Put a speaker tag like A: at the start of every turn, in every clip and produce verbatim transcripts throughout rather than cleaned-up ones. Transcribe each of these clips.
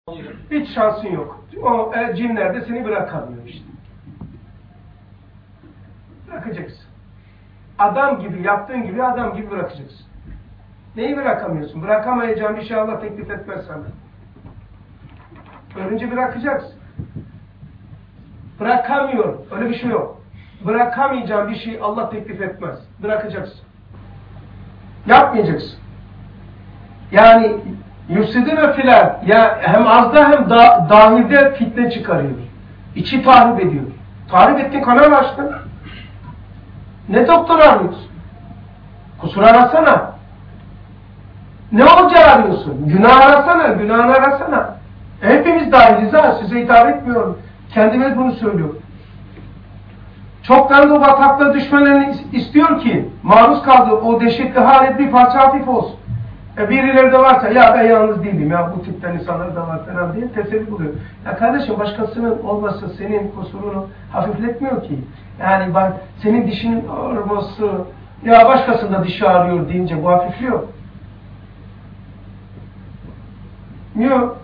A: Hiç şansın yok. O e, cinler de seni bırakamıyor işte. Bırakacaksın. Adam gibi, yaptığın gibi adam gibi bırakacaksın. Neyi bırakamıyorsun? Bırakamayacağın bir şey Allah teklif etmez sana. Önce bırakacaksın. Bırakamıyor. Öyle bir şey yok. Bırakamayacağın bir şey Allah teklif etmez. Bırakacaksın. Yapmayacaksın. Yani yüfsidine filan, ya hem azda hem da, dahilde fitne çıkarıyor. İçi tahrip ediyor. Tahrip ettiğin kanal açtın. Ne doktor arıyorsun? Kusur arasana. Ne olacağı arıyorsun? Günah arasana, günahını arasana. Hepimiz dahiliz ha, size hitap etmiyorum. Kendime bunu söylüyorum. Çoktan da o bataklığa düşmelerini istiyor ki, maruz kaldığı o dehşetli halet bir parça hafif olsun. E birileri de varsa, ya ben yalnız değilim ya, bu tipten insanlar da var falan diye teselli buluyor. Ya kardeşim, başkasının olması senin kusurunu hafifletmiyor ki. Yani bak, senin dişinin ağrıması, ya başkasında dişi ağrıyor deyince bu hafifliyor. Yok.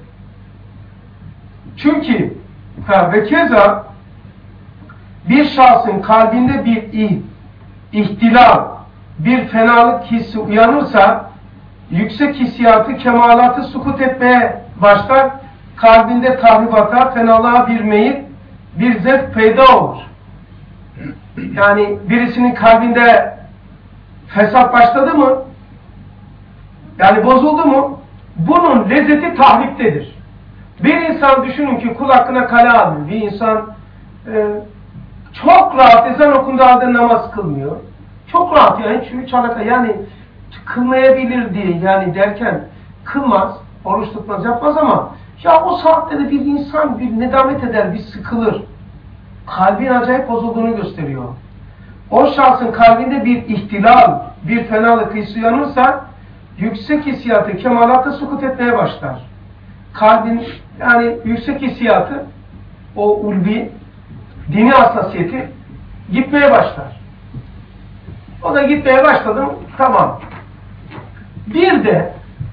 A: Çünkü ha, ve keza bir şahsın kalbinde bir ih, ihtilal, bir fenalık hissi uyanırsa, yüksek hissiyatı, kemalatı sukut etmeye başlar, kalbinde tahribata, fenalığa bir meyil, bir zevk peyda olur. Yani birisinin kalbinde fesat başladı mı, yani bozuldu mu, bunun lezzeti tahriptedir. Bir insan düşünün ki kul hakkına kale alıyor. Bir insan e, çok rahat ezan okunduğu halde namaz kılmıyor. Çok rahat yani, çünkü çalaka yani kılmayabilir diye yani derken kılmaz, oruç tutmaz, yapmaz ama ya o saatte de bir insan bir nedamet eder, bir sıkılır. Kalbin acayip bozulduğunu gösteriyor. O şahsın kalbinde bir ihtilal, bir fenalık hissi uyanırsa yüksek hissiyatı, kemalatı sukut etmeye başlar. Kalbin yani yüksek hissiyatı, o ulvi, dini hassasiyeti gitmeye başlar. O da gitmeye başladı mı? Tamam. Bir de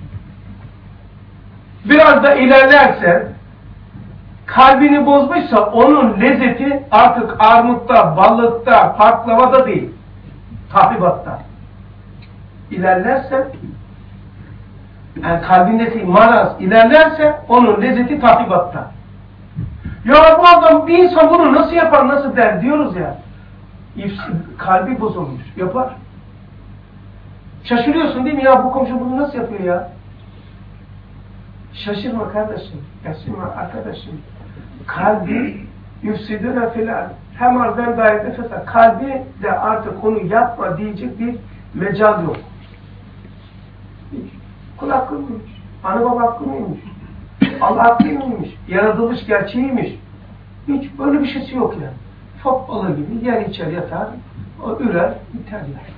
A: biraz da ilerlerse, kalbini bozmuşsa onun lezzeti artık armutta, balıkta, baklavada değil, tahribatta. İlerlerse, yani kalbindeki maraz ilerlerse onun lezzeti tahribatta. Ya bu adam, bir insan bunu nasıl yapar, nasıl der diyoruz ya. Kalbi bozulmuş, yapar. Şaşırıyorsun değil mi ya, bu komşu bunu nasıl yapıyor ya? Şaşırma kardeşim, şaşırma arkadaşım. Kalbi yüfsidüne filan, hem arzen dair nefese, kalbi de artık onu yapma diyecek bir mecal yok. Kul hakkı mıymış? Anne baba hakkı mıymış? Allah hakkı mıymış? Yaratılış gerçeğiymiş. Hiç böyle bir şeysi yok yani. Fok balığı gibi yer içer yatar, o ürer, biter yer.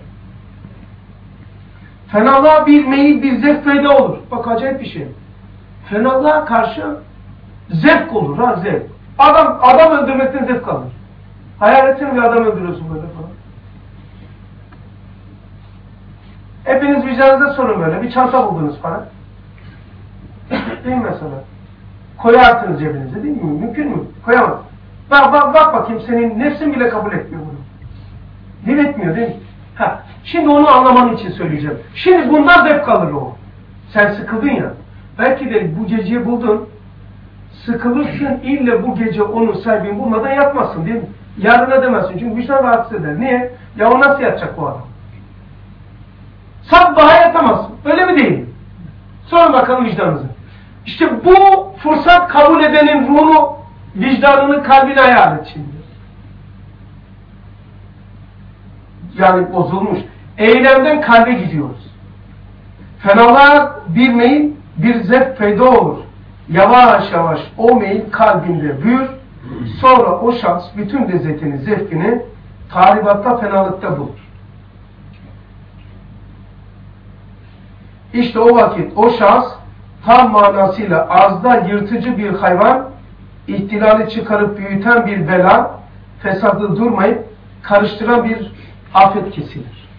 A: Fenalığa bir meyil, bir zevk peyda olur. Bak acayip bir şey. Fenalığa karşı zevk olur ha, zevk. Adam, adam öldürmekten zevk alır. Hayal etsene bir adam öldürüyorsun böyle falan. Hepiniz vicdanınıza sorun böyle. Bir çanta buldunuz falan. Değil mi mesela? Koyarsınız cebinize değil mi? Mümkün mü? Koyamaz. Bak, bak, bak bakayım, senin nefsin bile kabul etmiyor bunu. Değil etmiyor değil mi? Ha, şimdi onu anlaman için söyleyeceğim. Şimdi bundan zevk alır o. Sen sıkıldın ya. Belki de bu geceyi buldun. Sıkılırsın, ille bu gece onu sahibini bulmadan yatmazsın değil mi? Yarın edemezsin çünkü vicdan rahatsız eder. Niye? Ya o nasıl yatacak bu adam? Sabaha yatamazsın. Öyle mi değil mi? Sonra bakalım vicdanınıza. İşte bu fırsat kabul edenin ruhunu, vicdanını, kalbini hayal et şimdi. Yani bozulmuş. Eylemden kalbe gidiyoruz. Fenalığa bir meyil, bir zevk peyda olur. Yavaş yavaş o meyil kalbinde büyür. Sonra o şahs bütün lezzetini, zevkini tahribatta, fenalıkta bulur. İşte o vakit o şahs tam manasıyla arzda yırtıcı bir hayvan, ihtilali çıkarıp büyüten bir bela, fesadı durmayıp karıştıran bir afet kesilir.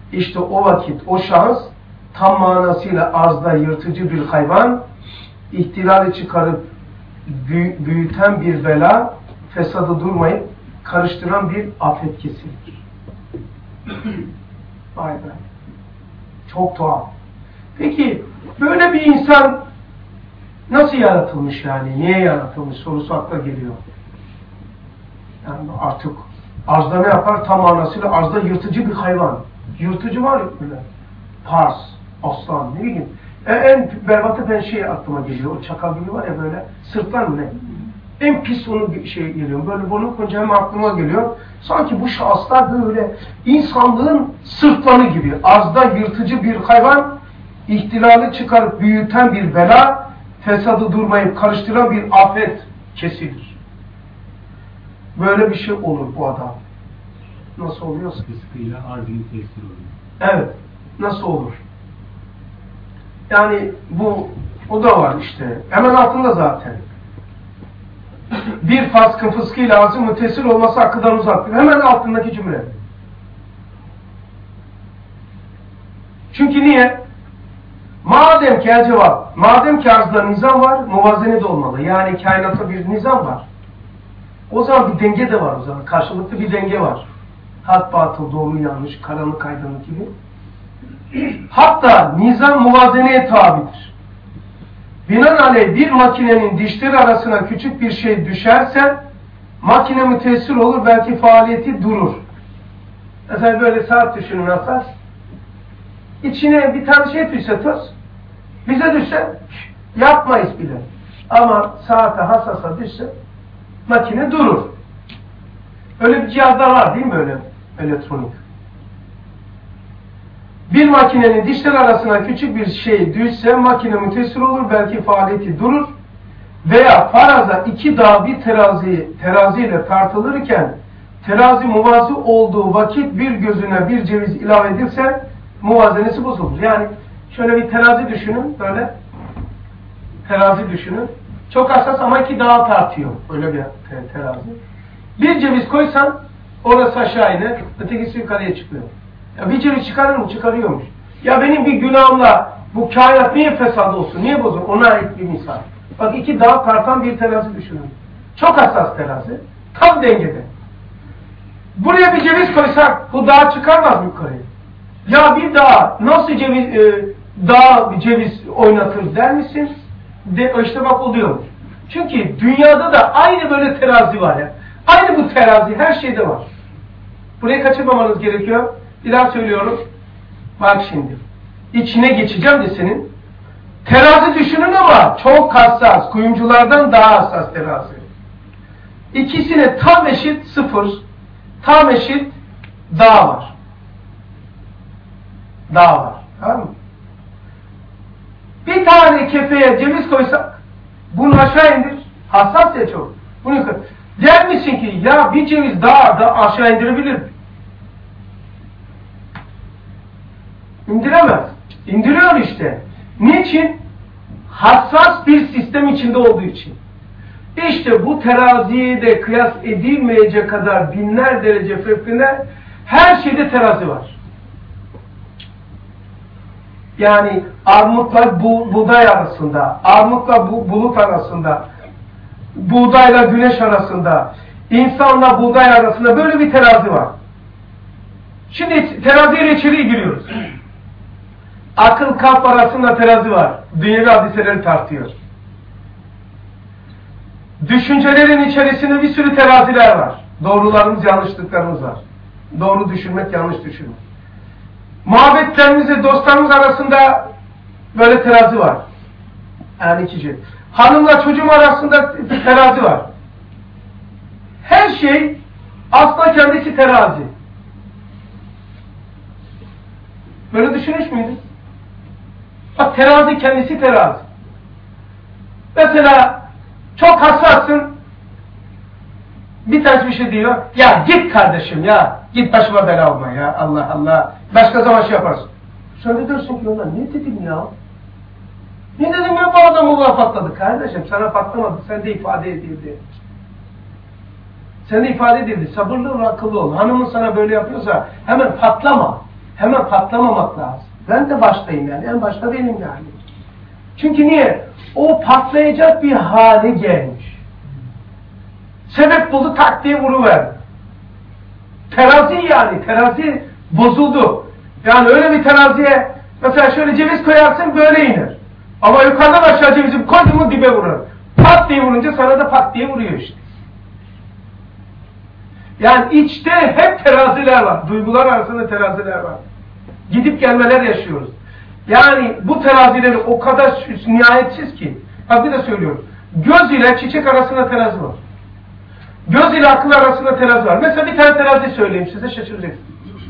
A: İşte o vakit o şahıs tam manasıyla arzda yırtıcı bir hayvan, ihtilali çıkarıp büyüten bir bela, fesadı durmayıp karıştıran bir afet kesilir. Vay be. Çok tuhaf. Peki böyle bir insan nasıl yaratılmış yani? Niye yaratılmış sorusu akla geliyor. Yani artık arzda ne yapar? Tam manasıyla arzda yırtıcı bir hayvan. Yırtıcı var ya böyle. Pars, aslan, ne bileyim. E, en berbatı ben şey aklıma geliyor. O çakal gibi var ya böyle. Sırtlan mı ne? En pis onu şey geliyor. Böyle bunu koyunca hem aklıma geliyor. Sanki bu şahıslar böyle insanlığın sırtlanı gibi. Arzda yırtıcı bir hayvan, ihtilali çıkarıp büyüten bir bela, fesadı durmayıp karıştıran bir afet kesilir. Böyle bir şey olur bu adam. Nasıl oluyorsa.
B: Fıskıyla arzını tesir oluyor.
A: Evet. Nasıl olur? Yani bu, o da var işte. Hemen altında zaten. Bir faskın fıskıyla arzı mütesir olması hakkından uzaktır. Hemen altındaki cümle. Çünkü niye? Madem ki cevap, madem ki arzda nizam var, muvazene de olmalı. Yani kainatta bir nizam var. O zaman bir denge de var o zaman. Karşılıklı bir denge var. Hak batıl, doğru yanlış, karanlık aydınlık gibi. Hatta nizam muvazeneye tabidir. Binaenaleyh bir makinenin dişleri arasına küçük bir şey düşerse makine müteessir olur, belki faaliyeti durur. Mesela böyle saat düşünün hassas. İçine bir tane şey düşse toz, bize düşse yapmayız bile. Ama saate hassasa düşse makine durur. Öyle bir cihazlar var değil mi öyle elektronik? Bir makinenin dişler arasına küçük bir şey düşse makine müteessir olur, belki faaliyeti durur. Veya faraza iki dağ bir terazi, teraziyle tartılırken terazi muvazi olduğu vakit bir gözüne bir ceviz ilave edilse muvazenesi bozulur. Yani şöyle bir terazi düşünün, böyle terazi düşünün. Çok hassas ama iki dağı tartıyor. Öyle bir terazi. Bir ceviz koysan orası aşağı iner, ötekisi yukarıya çıkıyor. Ya bir ceviz çıkarır mı? Çıkarıyormuş. Ya benim bir günahımla bu kainat niye fesat olsun? Niye bozulur? Ona ait bir misal. Bak iki dağ tartan bir terazi düşünün. Çok hassas terazi. Tam dengede. Buraya bir ceviz koysak bu dağ çıkarmaz mı yukarıya? Ya bir dağ nasıl ceviz, e, dağ bir ceviz oynatır der misin? De, işte bak oluyor. Çünkü dünyada da aynı böyle terazi var ya. Aynı bu terazi her şeyde var. Burayı kaçırmamanız gerekiyor. Bir daha söylüyorum. Bak şimdi. İçine geçeceğim de senin. Terazi düşünün ama çok hassas. Kuyumculardan daha hassas terazi. İkisine tam eşit sıfır, tam eşit dağ var. Dağ var. Tamam mı? Bir tane kefeye ceviz koysak bunu aşağı indir. Hassas ya çok. Bunu yukarı. Der misin ki ya bir ceviz daha da aşağı indirebilir mi? İndiremez. İndiriyor işte. Niçin? Hassas bir sistem içinde olduğu için. İşte bu teraziye de kıyas edilmeyecek kadar binler derece fevkinde her şeyde terazi var. Yani armutla bu, buğday arasında, armutla bu, bulut arasında, buğdayla güneş arasında, insanla buğday arasında böyle bir terazi var. Şimdi teraziyle içeriye giriyoruz. Akıl kalp arasında terazi var. Dünyevi hadiseleri tartıyor. Düşüncelerin içerisinde bir sürü teraziler var. Doğrularımız, yanlışlıklarımız var. Doğru düşünmek, yanlış düşünmek. Muhabbetlerimizle dostlarımız arasında böyle terazi var. Yani ikici. Hanımla çocuğum arasında terazi var. Her şey aslında kendisi terazi. Böyle düşünmüş müydün? Bak terazi kendisi terazi. Mesela çok hassassın. Bir tanesi bir şey diyor. Ya git kardeşim ya. Git başıma bela olma ya. Allah Allah. Başka zaman şey yaparsın. Sen de diyorsun ki ona ne dedim ya? Ne dedim ya bu adam Allah'a patladı. Kardeşim sana patlamadı. Sen de ifade edildi. Sen de ifade edildi. Sabırlı ol, akıllı ol. Hanımın sana böyle yapıyorsa hemen patlama. hemen patlamamak lazım. Ben de baştayım yani. En başta benim yani. Çünkü niye? O patlayacak bir hale gelmiş. Sebep buldu, tak diye vuruverdi. Terazi yani. Terazi bozuldu. Yani öyle bir teraziye mesela şöyle ceviz koyarsın böyle iner. Ama yukarıdan aşağı cevizi koydun mu dibe vurur. Pat diye vurunca sana da pat diye vuruyor işte. Yani içte hep teraziler var. Duygular arasında teraziler var. Gidip gelmeler yaşıyoruz. Yani bu terazileri o kadar nihayetsiz ki. Bak bir de söylüyorum. Göz ile çiçek arasında terazi var. Göz ile akıl arasında terazi var. Mesela bir tane terazi söyleyeyim size, şaşıracaksınız.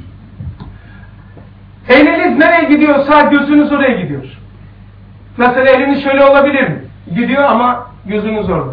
A: Eliniz nereye gidiyorsa gözünüz oraya gidiyor. Mesela eliniz şöyle olabilir mi? Gidiyor ama gözünüz orada.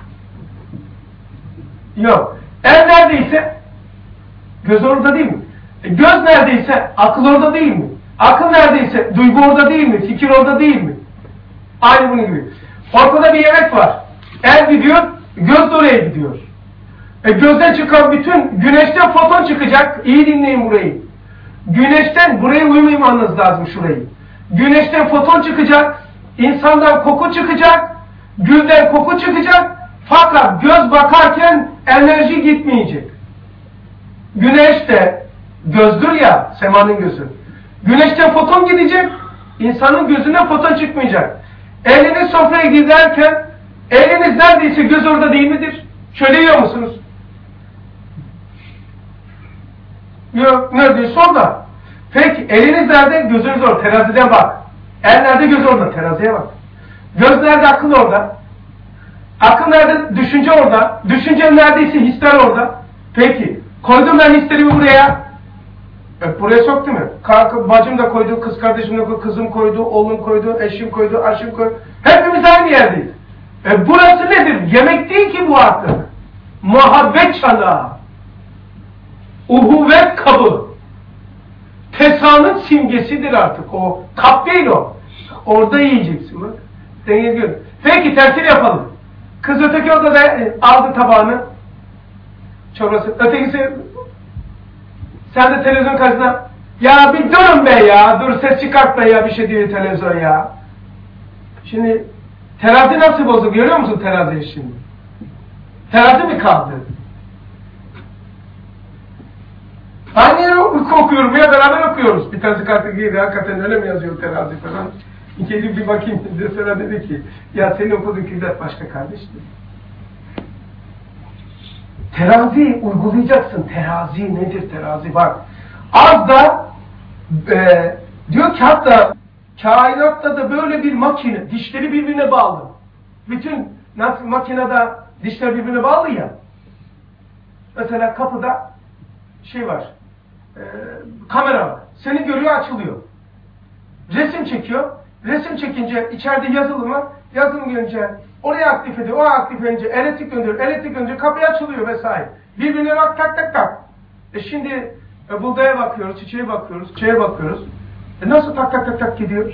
A: Yok. El neredeyse göz orada değil mi? E, göz neredeyse akıl orada değil mi? Akıl neredeyse duygu orada değil mi? Fikir orada değil mi? Aynı bunun gibi. Ortada bir yemek var. El gidiyor, göz de oraya gidiyor. E, gözden çıkan bütün güneşten foton çıkacak. İyi dinleyin burayı. Güneşten, buraya uyumamanız lazım şurayı. Güneşten foton çıkacak, insandan koku çıkacak, gülden koku çıkacak. Fakat göz bakarken enerji gitmeyecek. Güneş de gözdür ya, semanın gözü. Güneşten foton gidecek, insanın gözünden foton çıkmayacak. Eliniz sofraya giderken, eliniz neredeyse göz orada değil midir? Şöyle yiyor musunuz? Yok, neredeyse orada. Peki, eliniz nerede? Gözünüz orada. Teraziden bak. El nerede? Göz orada. Teraziye bak. Göz nerede? Akıl orada. Akıl nerede? Düşünce orada. Düşünce neredeyse hisler orada. Peki, koydum ben hislerimi buraya. E, buraya soktu mu? Kanka, bacım da koydu, kız kardeşim de koydu, kızım koydu, oğlum koydu, eşim koydu, aşım koydu. Hepimiz aynı yerdeyiz. E, burası nedir? Yemek değil ki bu artık. Muhabbet çanağı. Uhuvvet kabı. Tesanın simgesidir artık o. Kap değil o. Orada yiyeceksin bak. Denge gör. Peki tersini yapalım. Kız öteki odada e, aldı tabağını. Çorbası. Ötekisi sen de televizyon karşısında ya bir durun be ya. Dur ses çıkartma ya, bir şey diyor televizyon ya. Şimdi terazi nasıl bozuk görüyor musun teraziyi şimdi? Terazi mi kaldı? Aynı yeri okuyorum ya, beraber okuyoruz. Bir tanesi kartı giydi, hakikaten öyle mi yazıyor terazi falan. İkinci bir bakayım, bize sonra dedi ki, ya senin okuduğun kitap başka kardeşim. Terazi uygulayacaksın. Terazi nedir terazi? Bak, az da e, diyor ki hatta kainatta da böyle bir makine, dişleri birbirine bağlı. Bütün nasıl makinede dişler birbirine bağlı ya. Mesela kapıda şey var, e, kamera var. Seni görüyor, açılıyor. Resim çekiyor. Resim çekince içeride yazılım var. Yazılım görünce oraya aktif ediyor. O aktif edince elektrik gönderiyor. Elektrik gönderince kapı açılıyor vesaire. Birbirine bak tak tak tak. E şimdi e, buğdaya bakıyoruz, çiçeğe bakıyoruz, çiçeğe bakıyoruz. E nasıl tak tak tak tak gidiyor?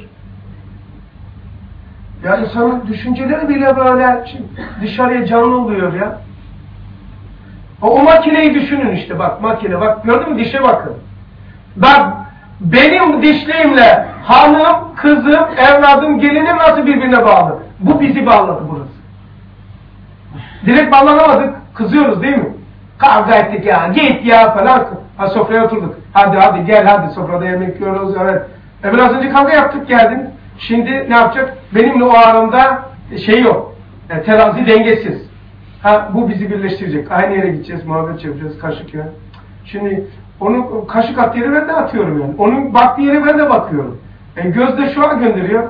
A: Ya insanın düşünceleri bile böyle dışarıya canlı oluyor ya. O, o makineyi düşünün işte bak, makine bak, gördün mü, dişe bakın. Bak, benim dişliğimle hanım, kızım, evladım, gelinim nasıl birbirine bağlı? Bu bizi bağladı burası. Direkt bağlanamadık, kızıyoruz değil mi? Kavga ettik ya, git ya falan. Ha, sofraya oturduk. Hadi hadi gel hadi, sofrada yemek yiyoruz, evet. E biraz önce kavga yaptık, geldin. Şimdi ne yapacak? Benimle o aramda şey yok. E, terazi dengesiz. Ha, bu bizi birleştirecek. Aynı yere gideceğiz, muhabbet yapacağız, kaşık ya. Şimdi onun kaşık attığı yere ben de atıyorum yani. Onun baktığı yere ben de bakıyorum. E, gözde şu an gönderiyor.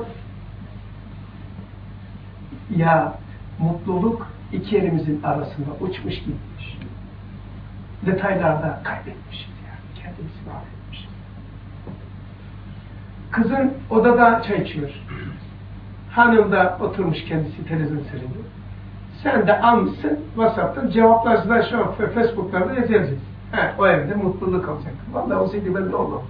A: Ya mutluluk iki elimizin arasında uçmuş gitmiş. Detaylarda kaybetmişiz yani. Kendimizi mahvetmişiz. Kızın odada çay içiyor. Hanım da oturmuş kendisi televizyon seyrediyor. Sen de almışsın WhatsApp'ta cevaplar şu an Facebook'larda yazacaksın. He, o evde mutluluk olacak. Vallahi olsaydı ben de olmam.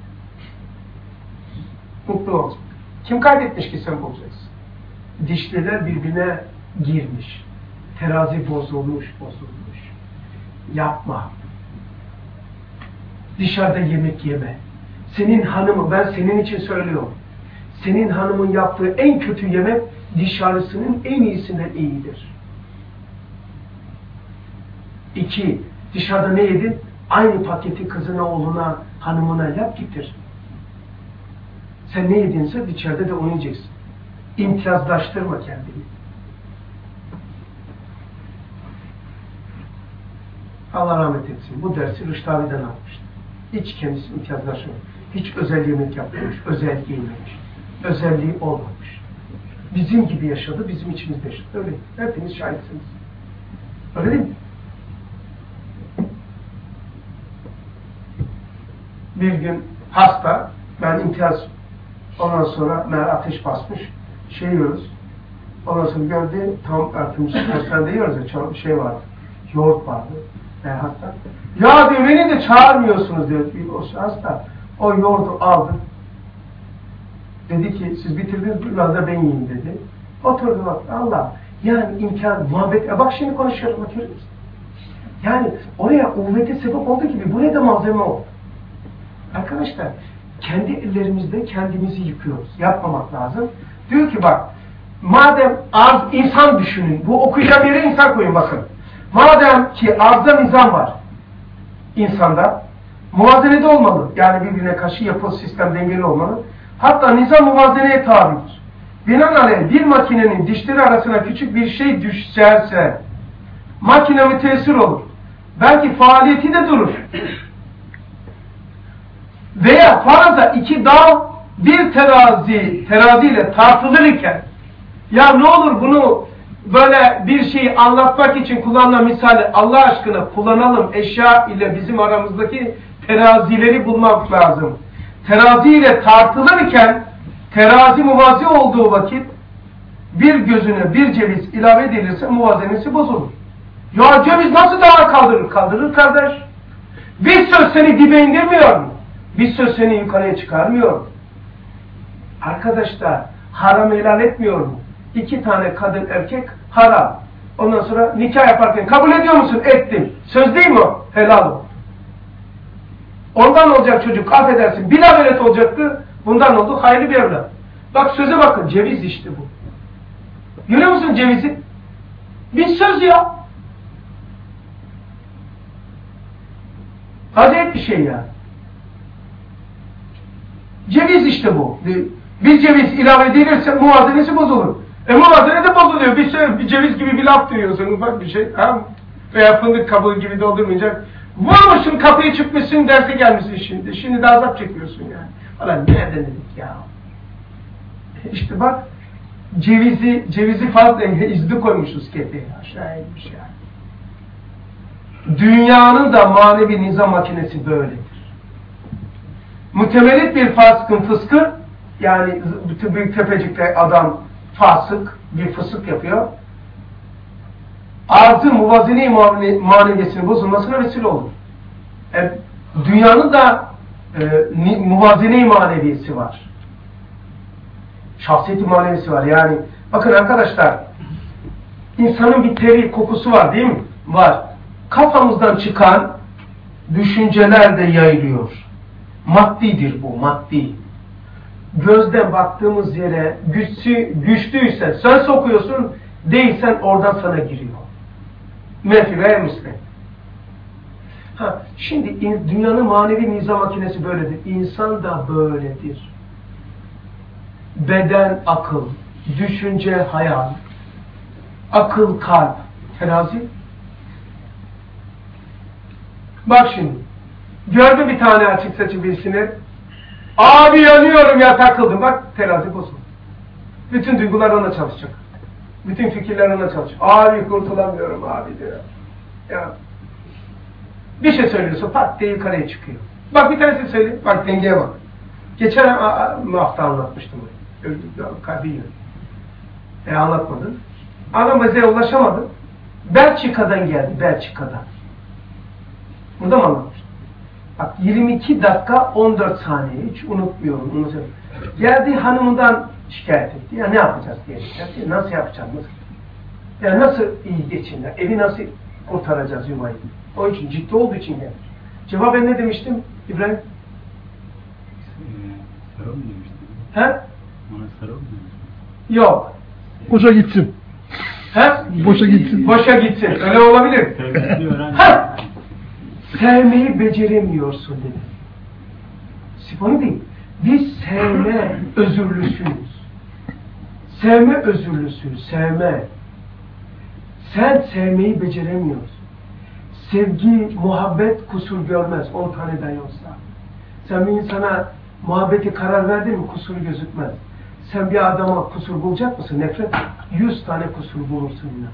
A: Mutlu olacak. Kim kaybetmiş ki sen bulacaksın? Dişliler birbirine girmiş. Terazi bozulmuş, bozulmuş. Yapma. Dışarıda yemek yeme. Senin hanımı, ben senin için söylüyorum. Senin hanımın yaptığı en kötü yemek dışarısının en iyisinden iyidir. İki, dışarıda ne yedin? Aynı paketi kızına, oğluna, hanımına yap getir. Sen ne yedinse dışarıda da onu yiyeceksin. İmtiyazlaştırma kendini. Allah rahmet etsin. Bu dersi Rüştü abiden almıştı. Hiç kendisi imtiyazlaşmamış. Hiç özel yemek yapmamış, özel giymemiş. Özelliği olmamış. Bizim gibi yaşadı, bizim içimizde yaşadı. Öyle. Hepiniz şahitsiniz. Öyle değil mi? Bir gün hasta, ben imtiyaz, ondan sonra meğer ateş basmış, şey yiyoruz. Ondan sonra gördü, tam artık hastanede yiyoruz ya, çok şey vardı, yoğurt vardı. E, hasta. Ya diyor, beni de çağırmıyorsunuz diyor. O hasta o yoğurdu aldı. Dedi ki, siz bitirdiniz, biraz da ben yiyeyim dedi. Oturdu bak, Allah. Yani imkan, muhabbet. E bak şimdi konuşuyorum, bakıyoruz. Yani oraya uvvete sebep olduğu gibi buraya da malzeme oldu. Arkadaşlar, kendi ellerimizde kendimizi yıkıyoruz. Yapmamak lazım. Diyor ki bak, madem arz, insan düşünün. Bu okuyacağım yere insan koyun bakın. Madem ki arzda nizam var insanda, muvazenede olmalı. Yani birbirine karşı yapılı sistem dengeli olmalı. Hatta nizam muvazeneye tabidir. Binaenaleyh bir makinenin dişleri arasına küçük bir şey düşerse makine müteessir olur. Belki faaliyeti de durur. Veya faraza iki dağ bir terazi teraziyle tartılırken, ya ne olur bunu böyle bir şeyi anlatmak için kullanılan misali Allah aşkına kullanalım, eşya ile bizim aramızdaki terazileri bulmak lazım. Terazi ile tartılırken terazi muvazi olduğu vakit bir gözüne bir ceviz ilave edilirse muvazenesi bozulur. Ya ceviz nasıl daha kaldırır? Kaldırır kardeş. Bir söz seni dibe indirmiyor mu? Bir söz seni yukarıya çıkarmıyor mu? Arkadaşlar, haram helal etmiyor mu? İki tane kadın erkek haram. Ondan sonra nikah yaparken kabul ediyor musun? Ettim. Söz değil mi o? Helal ol. Ondan olacak çocuk, affedersin. Bir amelet olacaktı. Bundan oldu hayırlı bir evlat. Bak söze bakın. Ceviz işte bu. Görüyor musun cevizi? Bir söz ya. Acayip bir şey ya. Ceviz işte bu. Bir ceviz ilave edilirse muvazenesi bozulur. E muvazene de bozuluyor. Bir, şey, bir ceviz gibi bir laf duyuyorsun. Ufak bir şey. Tamam. Veya fındık kabuğu gibi doldurmayacak. Vurmuşsun kapıyı çıkmışsın derse gelmişsin şimdi. Şimdi de azap çekiyorsun yani. Ulan nereden dedik ya? İşte bak cevizi cevizi fazla izli koymuşuz kefeye. Aşağı inmiş yani. Dünyanın da manevi nizam makinesi böyledir. Mütemellit bir fasıkın fıskı, yani bütün büyük tepecikte adam fasık, bir fısık yapıyor. Arzı muvazene-i maneviyesinin bozulmasına vesile olur. E, dünyanın da e, muvazene-i maneviyesi var. Şahsiyet-i maneviyesi var. Yani bakın arkadaşlar, insanın bir teri kokusu var değil mi? Var. Kafamızdan çıkan düşünceler de yayılıyor. Maddidir bu, maddi. Gözden baktığımız yere güçlü, güçlüyse sen sokuyorsun, değilsen oradan sana giriyor. Menfi veya müsbet. Ha, şimdi dünyanın manevi nizam makinesi böyledir. İnsan da böyledir. Beden, akıl, düşünce, hayal, akıl, kalp, terazi. Bak şimdi, gördüm bir tane açık saçı birisini, abi yanıyorum ya takıldım, bak terazi bozuldu. Bütün duygular ona çalışacak. Bütün fikirler ona çalışacak. Abi kurtulamıyorum abi diyor. Ya. Bir şey söylüyorsun, pat diye yukarıya çıkıyor. Bak bir tanesini söyle, bak dengeye bak. Geçen hafta anlatmıştım. Kalbi yiyor. E anlatmadın. Anamazeye ulaşamadı. Belçika'dan geldi, Belçika'dan. Burada mı anlatmıştım? Bak yirmi iki dakika on dört saniye, hiç unutmuyorum. unutmuyorum. Geldi hanımından şikayet etti. Ya ne yapacağız diye şikayet etti. Nasıl yapacağız? Nasıl? Ya nasıl iyi geçinler? Evi nasıl kurtaracağız yuvayı? O için ciddi olduğu için gelmiş. Cevap ben ne demiştim İbrahim?
B: sarıl mı demişti?
A: He?
B: Ona sarıl mı demişti?
A: Yok.
C: Boşa gitsin.
A: He?
C: Boşa gitsin.
A: Boşa gitsin. Öyle olabilir.
B: Sevgili öğrenci.
A: Ha! Sevmeyi beceremiyorsun dedi. Sifonu değil. Biz sevme özürlüsüyüz. Sevme özürlüsüyüz. Sevme. Sen sevmeyi beceremiyorsun. Sevgi, muhabbet kusur görmez. On tane dahi olsa. Sen bir insana muhabbeti karar verdin mi kusuru gözükmez. Sen bir adama kusur bulacak mısın? Nefret. Yüz tane kusur bulursun yine.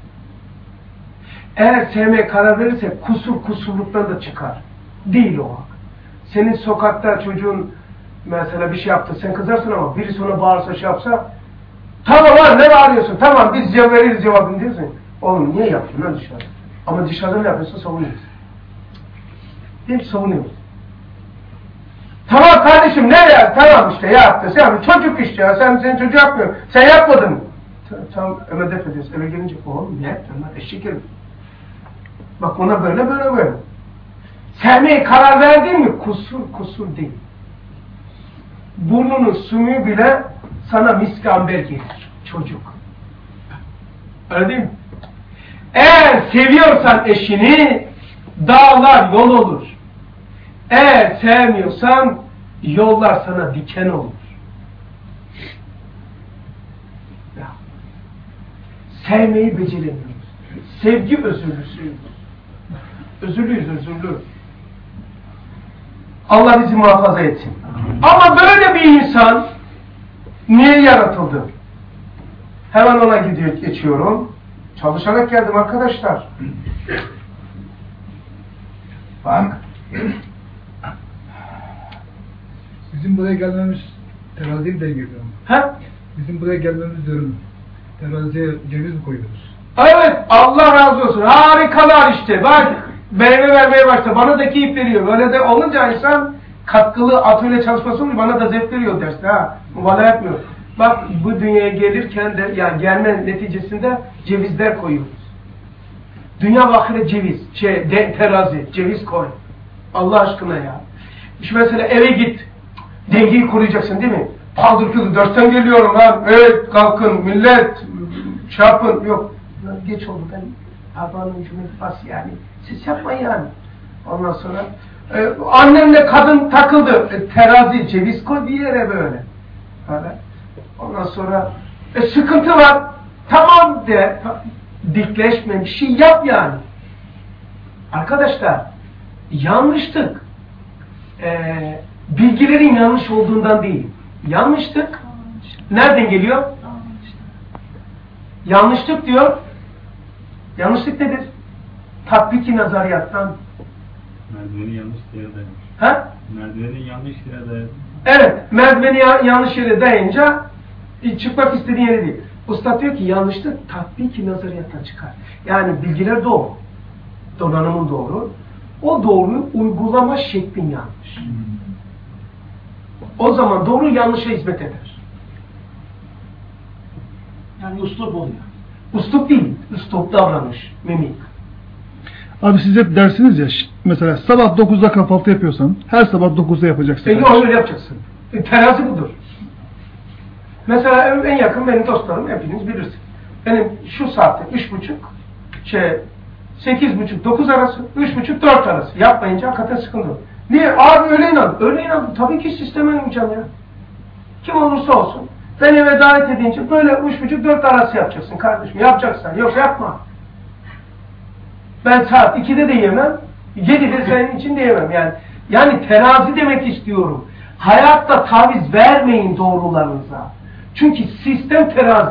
A: Eğer sevmeye karar verirse kusur kusurluktan da çıkar. Değil o hak. Senin sokakta çocuğun mesela bir şey yaptı. Sen kızarsın ama biri sonra bağırsa şey yapsa tamam lan ne bağırıyorsun? Tamam biz cevap veririz cevabını diyorsun. Oğlum niye yaptın lan dışarıda? Ama dışarıda ne yapıyorsun? Savunuyorsun. Değil mi? Savunuyorsun. Tamam kardeşim ne ya? Tamam işte yaptı. Sen çocuk işte ya. Sen senin çocuğu yapmıyor. Sen yapmadın mı? Tam Ömer def ediyorsun. Eve gelince oğlum ne yaptın lan? Eşek herif. Bak ona böyle böyle böyle. Sevmeye karar verdin mi? Kusur kusur değil. Burnunun sümüğü bile sana misk amber gelir. Çocuk. Öyle değil mi? Eğer seviyorsan eşini dağlar yol olur. Eğer sevmiyorsan yollar sana diken olur. Ya. Sevmeyi beceremiyoruz. Sevgi özürlüsüyüz. Özürlüyüz, özürlü. Allah bizi muhafaza etsin. Ama böyle bir insan niye yaratıldı? Hemen ona gidiyor, geçiyorum. Çalışarak geldim arkadaşlar. Bak.
C: Bizim buraya gelmemiz teraziye de geliyor.
A: Ha?
C: Bizim buraya gelmemiz zorunlu. Teraziye ceviz mi koyuyoruz?
A: Evet, Allah razı olsun. Harikalar işte. Bak, meyve vermeye başladı. Bana da keyif veriyor. Böyle de olunca insan katkılı atölye çalışması oluyor. Bana da zevk veriyor derste. Ha, mübalağa yapmıyor. Bak, bu dünyaya gelirken de, yani gelme neticesinde cevizler koyuyoruz. Dünya ve ahiret ceviz, şey, de, terazi, ceviz koy. Allah aşkına ya. Şu mesela eve git. Dengeyi koruyacaksın değil mi? Paldır küldür, dersten geliyorum lan. Evet, kalkın, millet, çarpın. Yok. Geç oldu ben parmağımın cümleti bas yani. Siz yapmayın yani. Ondan sonra e, annemle kadın takıldı. E, terazi, ceviz koy bir yere böyle. Böyle. Ondan sonra e, sıkıntı var. Tamam de. Ta, dikleşme. Bir şey yap yani. Arkadaşlar yanlıştık. E, bilgilerin yanlış olduğundan değil. Yanlıştık. Nereden geliyor? Yanlışlık diyor. Yanlışlık nedir? Tatbiki nazariyattan.
B: Merdiveni yanlış yere dayamış.
A: Ha?
B: Merdiveni yanlış yere dayamış.
A: Evet, merdiveni ya yanlış yere dayayınca çıkmak istediği yere değil. Usta diyor ki yanlışlık tatbiki nazariyattan çıkar. Yani bilgiler doğru. Donanımın doğru. O doğruyu uygulama şeklin yanlış. Hmm. O zaman doğru yanlışa hizmet eder. Yani uslup oluyor. Uslup değil, uslup davranış, mimik.
C: Abi siz hep dersiniz ya, mesela sabah dokuzda kahvaltı yapıyorsan, her sabah dokuzda yapacaksın.
A: E, öyle yapacaksın. E, terazi budur. Mesela en yakın benim dostlarım, hepiniz bilirsiniz. Benim şu saatte üç buçuk, şey, sekiz buçuk, dokuz arası, üç buçuk, dört arası. Yapmayınca hakikaten sıkıntı olur. Niye? Abi öyle inandım. Öyle inandım. Tabii ki sisteme uymayacağım ya. Kim olursa olsun. Ben eve davet edince böyle üç buçuk, dört arası yapacaksın kardeşim. Yapacaksan. Yok yapma. Ben saat ikide de yemem, yedide senin için de yemem. Yani, yani terazi demek istiyorum. Hayatta taviz vermeyin doğrularınıza. Çünkü sistem terazi.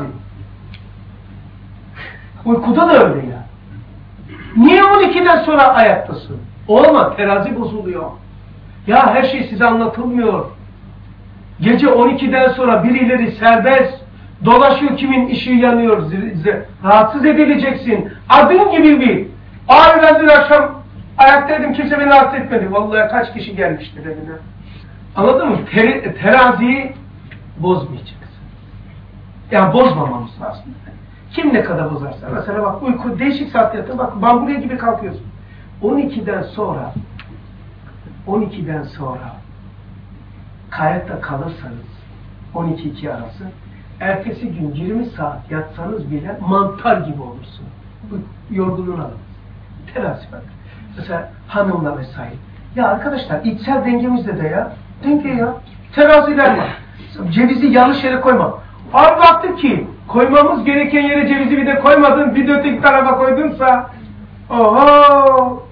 A: Uykuda da öyle ya. Niye on ikiden sonra ayaktasın? Olma, terazi bozuluyor. Ya her şey size anlatılmıyor. Gece on ikiden sonra birileri serbest dolaşıyor, kimin ışığı yanıyor, rahatsız edileceksin. Adın gibi bir. Abi ben dün akşam ayaktaydım, kimse beni rahatsız etmedi. Vallahi kaç kişi gelmiştir evine. Anladın mı? Ter teraziyi bozmayacaksın. Yani bozmamamız lazım. Kim ne kadar bozarsa. Mesela bak uyku değişik saatte yatır. Bak bamburya gibi kalkıyorsun. on ikiden sonra on ikiden sonra hayatta kalırsanız on iki iki arası, ertesi gün yirmi saat yatsanız bile mantar gibi olursun. Bu yorgunluğunu alın. Terazi bak. Mesela hanımla vesaire. Ya arkadaşlar içsel dengemizde de ya. Denge ya. Teraziler var. Cevizi yanlış yere koyma. Abi baktık ki koymamız gereken yere cevizi bir de koymadın, bir de öteki tarafa koydunsa oho!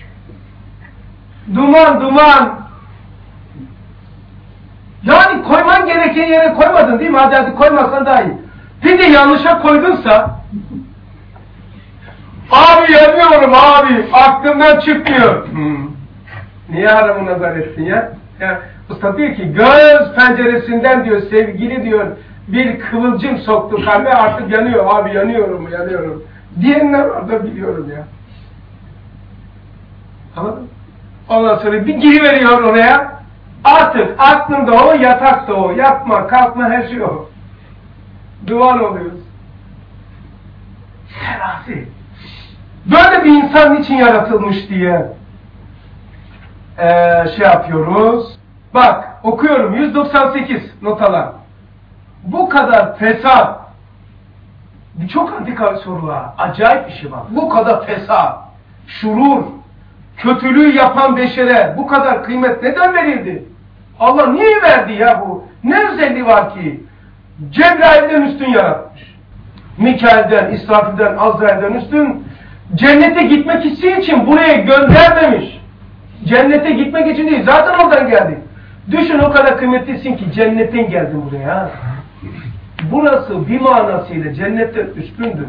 A: Duman duman! Yani koyman gereken yere koymadın değil mi? Hadi hadi koymasan daha iyi. Bir de yanlışa koydunsa abi yanıyorum abi, aklımdan çıkmıyor. Hmm. Niye haramı nazar ettin ya? Ya usta diyor ki göz penceresinden diyor sevgili diyor bir kıvılcım soktu kalbe, artık yanıyor abi, yanıyorum yanıyorum diyenler var da biliyorum ya. Anladın mı? Ondan sonra bir giriveriyor oraya, artık aklında o, yatakta o, yatma kalkma her şey o. Duvar oluyoruz. Terazi. Böyle bir insan için yaratılmış diye ee, şey yapıyoruz. Bak okuyorum yüz doksan sekiz notalar. Bu kadar fesat, çok antika sorular, acayip bir şey var. Bu kadar fesat, şurur, kötülüğü yapan beşere bu kadar kıymet neden verildi? Allah niye verdi ya bu? Ne özelliği var ki? Cebrail'den üstün yaratmış. Mikail'den, İsrafil'den, Azrail'den üstün. Cennete gitmek istediği için buraya göndermemiş. Cennete gitmek için değil, zaten oradan geldik. Düşün o kadar kıymetlisin ki cennetten geldin buraya. Burası bir manasıyla cennetten üstündür.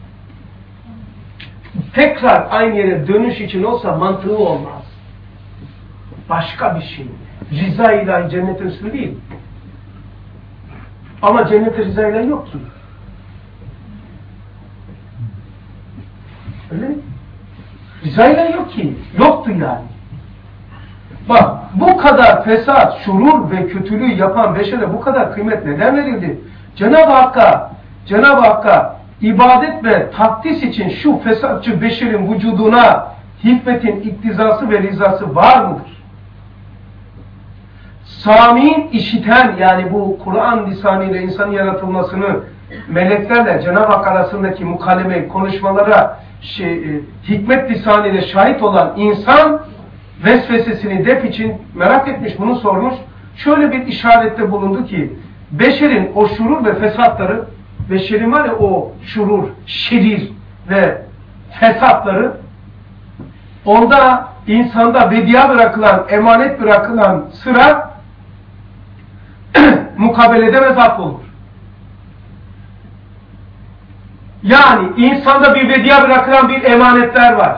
A: Tekrar aynı yere dönüş için olsa mantığı olmaz. Başka bir şey. Rıza ilahi cennetten üstün değil. Ama cennette rıza ilahi yok ki. Öyle mi? Rıza ilahi yok ki. Yoktu yani. Bak bu kadar fesat, şurur ve kötülüğü yapan beşere bu kadar kıymet neden verildi? Cenab-ı Hakk'a, Cenab-ı Hakk'a ibadet ve takdis için şu fesatçı beşerin vücuduna hikmetin iktizası ve rızası var mıdır? Sami'in işiten, yani bu Kur'an lisanıyla insanın yaratılmasını meleklerle Cenab-ı Hak arasındaki mukalleme konuşmalara şey, e, hikmet lisanıyla şahit olan insan vesvesesini def için merak etmiş, bunu sormuş. Şöyle bir işarette bulundu ki beşerin o şurur ve fesatları, beşerin var ya o şurur, şerir ve fesatları, onda insanda bediye bırakılan, emanet bırakılan sıra mukabele edemez olur. Yani insanda bir bediye bırakılan bir emanetler var.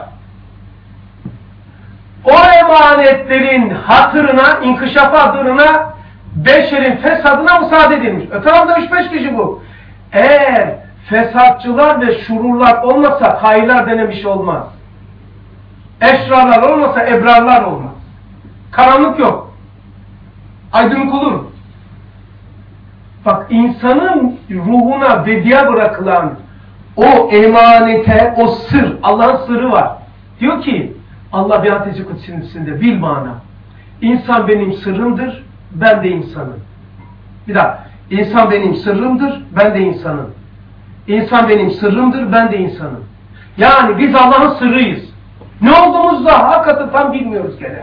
A: O emanetlerin hatırına, inkişafı adına beşerin fesadına müsaade edilmiş. Öte tarafta üç beş kişi bu. Eğer fesatçılar ve şururlar olmasa hayırlar denemiş olmaz. Eşrarlar olmasa ebrarlar olmaz. Karanlık yok. Aydınlık olur. Bak insanın ruhuna bediye bırakılan o emanete, o sır, Allah'ın sırrı var. Diyor ki Allah bir hadis-i kutsisinde bil mana. İnsan benim sırrımdır, ben de insanım. Bir daha. İnsan benim sırrımdır, ben de insanım. İnsan benim sırrımdır, ben de insanım. Yani biz Allah'ın sırrıyız. Ne olduğumuzu da hakikaten tam bilmiyoruz gene.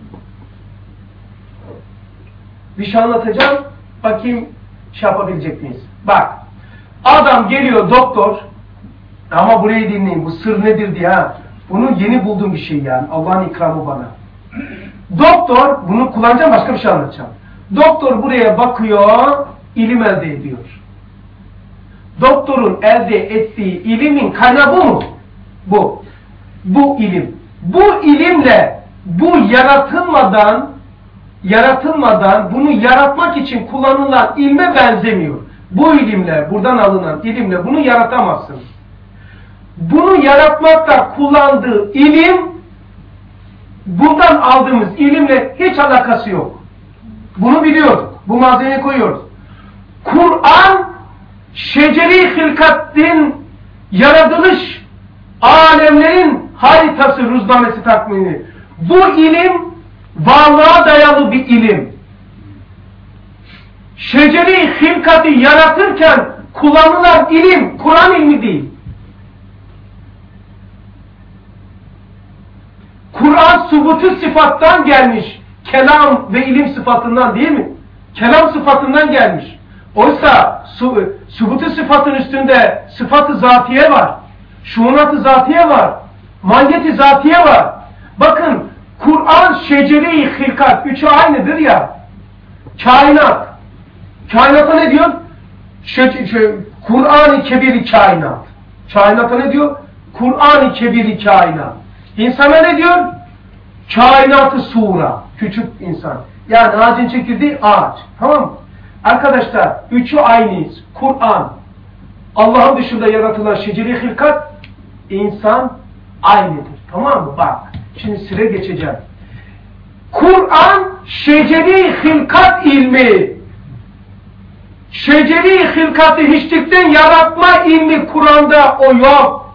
A: Bir şey anlatacağım. Bakayım şey yapabilecek miyiz? Bak. Adam geliyor doktor. Ama burayı dinleyin. Bu sır nedir diye ha. Bunu yeni bulduğum bir şey yani. Allah'ın ikramı bana. Doktor, bunu kullanacağım, başka bir şey anlatacağım. Doktor buraya bakıyor, ilim elde ediyor. Doktorun elde ettiği ilimin kaynağı bu mu? Bu. Bu ilim. Bu ilimle bu yaratılmadan yaratılmadan bunu yaratmak için kullanılan ilme benzemiyor. Bu ilimle, buradan alınan ilimle bunu yaratamazsınız. Bunu yaratmakta kullandığı ilim, bundan aldığımız ilimle hiç alakası yok. Bunu biliyoruz. Bu malzemeyi koyuyoruz. Kur'an, şeceri hilkatin yaratılış, alemlerin haritası, rüznamesi takvimi. Bu ilim, varlığa dayalı bir ilim. şeceri hilkatı yaratırken kullanılan ilim, Kur'an ilmi değil. Kur'an subutu sıfattan gelmiş. Kelam ve ilim sıfatından değil mi? Kelam sıfatından gelmiş. Oysa su, subutu sıfatın üstünde sıfatı zatiye var. Şuunat-ı zatiye var. Mahiyeti zatiye var. Bakın Kur'an, şeceri, hilkat üçü aynıdır ya. Kainat. Kainata ne diyor? Kur'an-ı Kebir-i kainat. Kainata ne diyor? Kur'an-ı Kebir-i kainat. İnsana ne diyor? Kainat-ı sura. Küçük insan. Yani ağacın çekirdeği ağaç. Tamam mı? Arkadaşlar üçü aynıyız. Kur'an, Allah'ın dışında yaratılan şeceri hilkat, insan aynıdır. Tamam mı? Bak. Şimdi sıra geçeceğim. Kur'an şeceri hilkat ilmi. Şeceri hilkatı hiçlikten yaratma ilmi Kur'an'da o yok.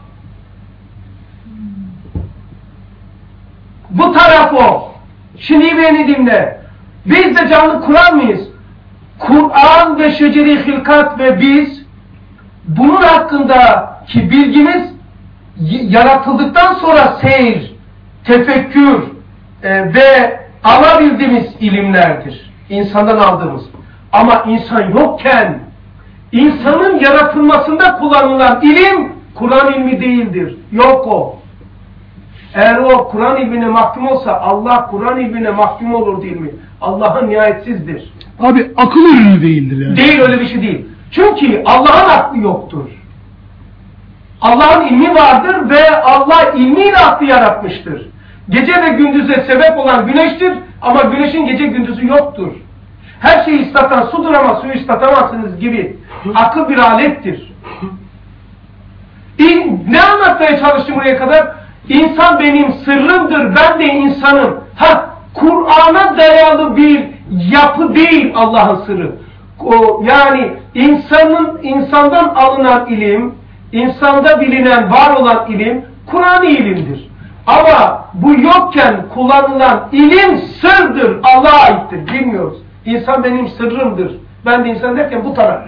A: Bu taraf o. Şimdi beni dinle. Biz de canlı Kur'an mıyız? Kur'an ve şeceri hilkat ve biz bunun hakkındaki bilgimiz yaratıldıktan sonra seyir, tefekkür e, ve alabildiğimiz ilimlerdir. İnsandan aldığımız. Ama insan yokken insanın yaratılmasında kullanılan ilim Kur'an ilmi değildir. Yok o. Eğer o Kur'an ilmine mahkum olsa Allah Kur'an ilmine mahkum olur değil mi? Allah'ın nihayetsizdir.
C: Abi akıl ürünü değildir yani.
A: Değil, öyle bir şey değil. Çünkü Allah'ın aklı yoktur. Allah'ın ilmi vardır ve Allah ilmiyle aklı yaratmıştır. Gece ve gündüze sebep olan güneştir ama güneşin gece gündüzü yoktur. Her şeyi ıslatan sudur ama suyu ıslatamazsınız gibi akıl bir alettir. Ne anlatmaya çalıştım buraya kadar? İnsan benim sırrımdır, ben de insanım. Ha, Kur'an'a dayalı bir yapı değil Allah'ın sırrı. O, yani insanın insandan alınan ilim, insanda bilinen, var olan ilim Kur'an-ı ilimdir. Ama bu yokken kullanılan ilim sırdır, Allah'a aittir. Bilmiyoruz. İnsan benim sırrımdır. Ben de insan derken bu taraf.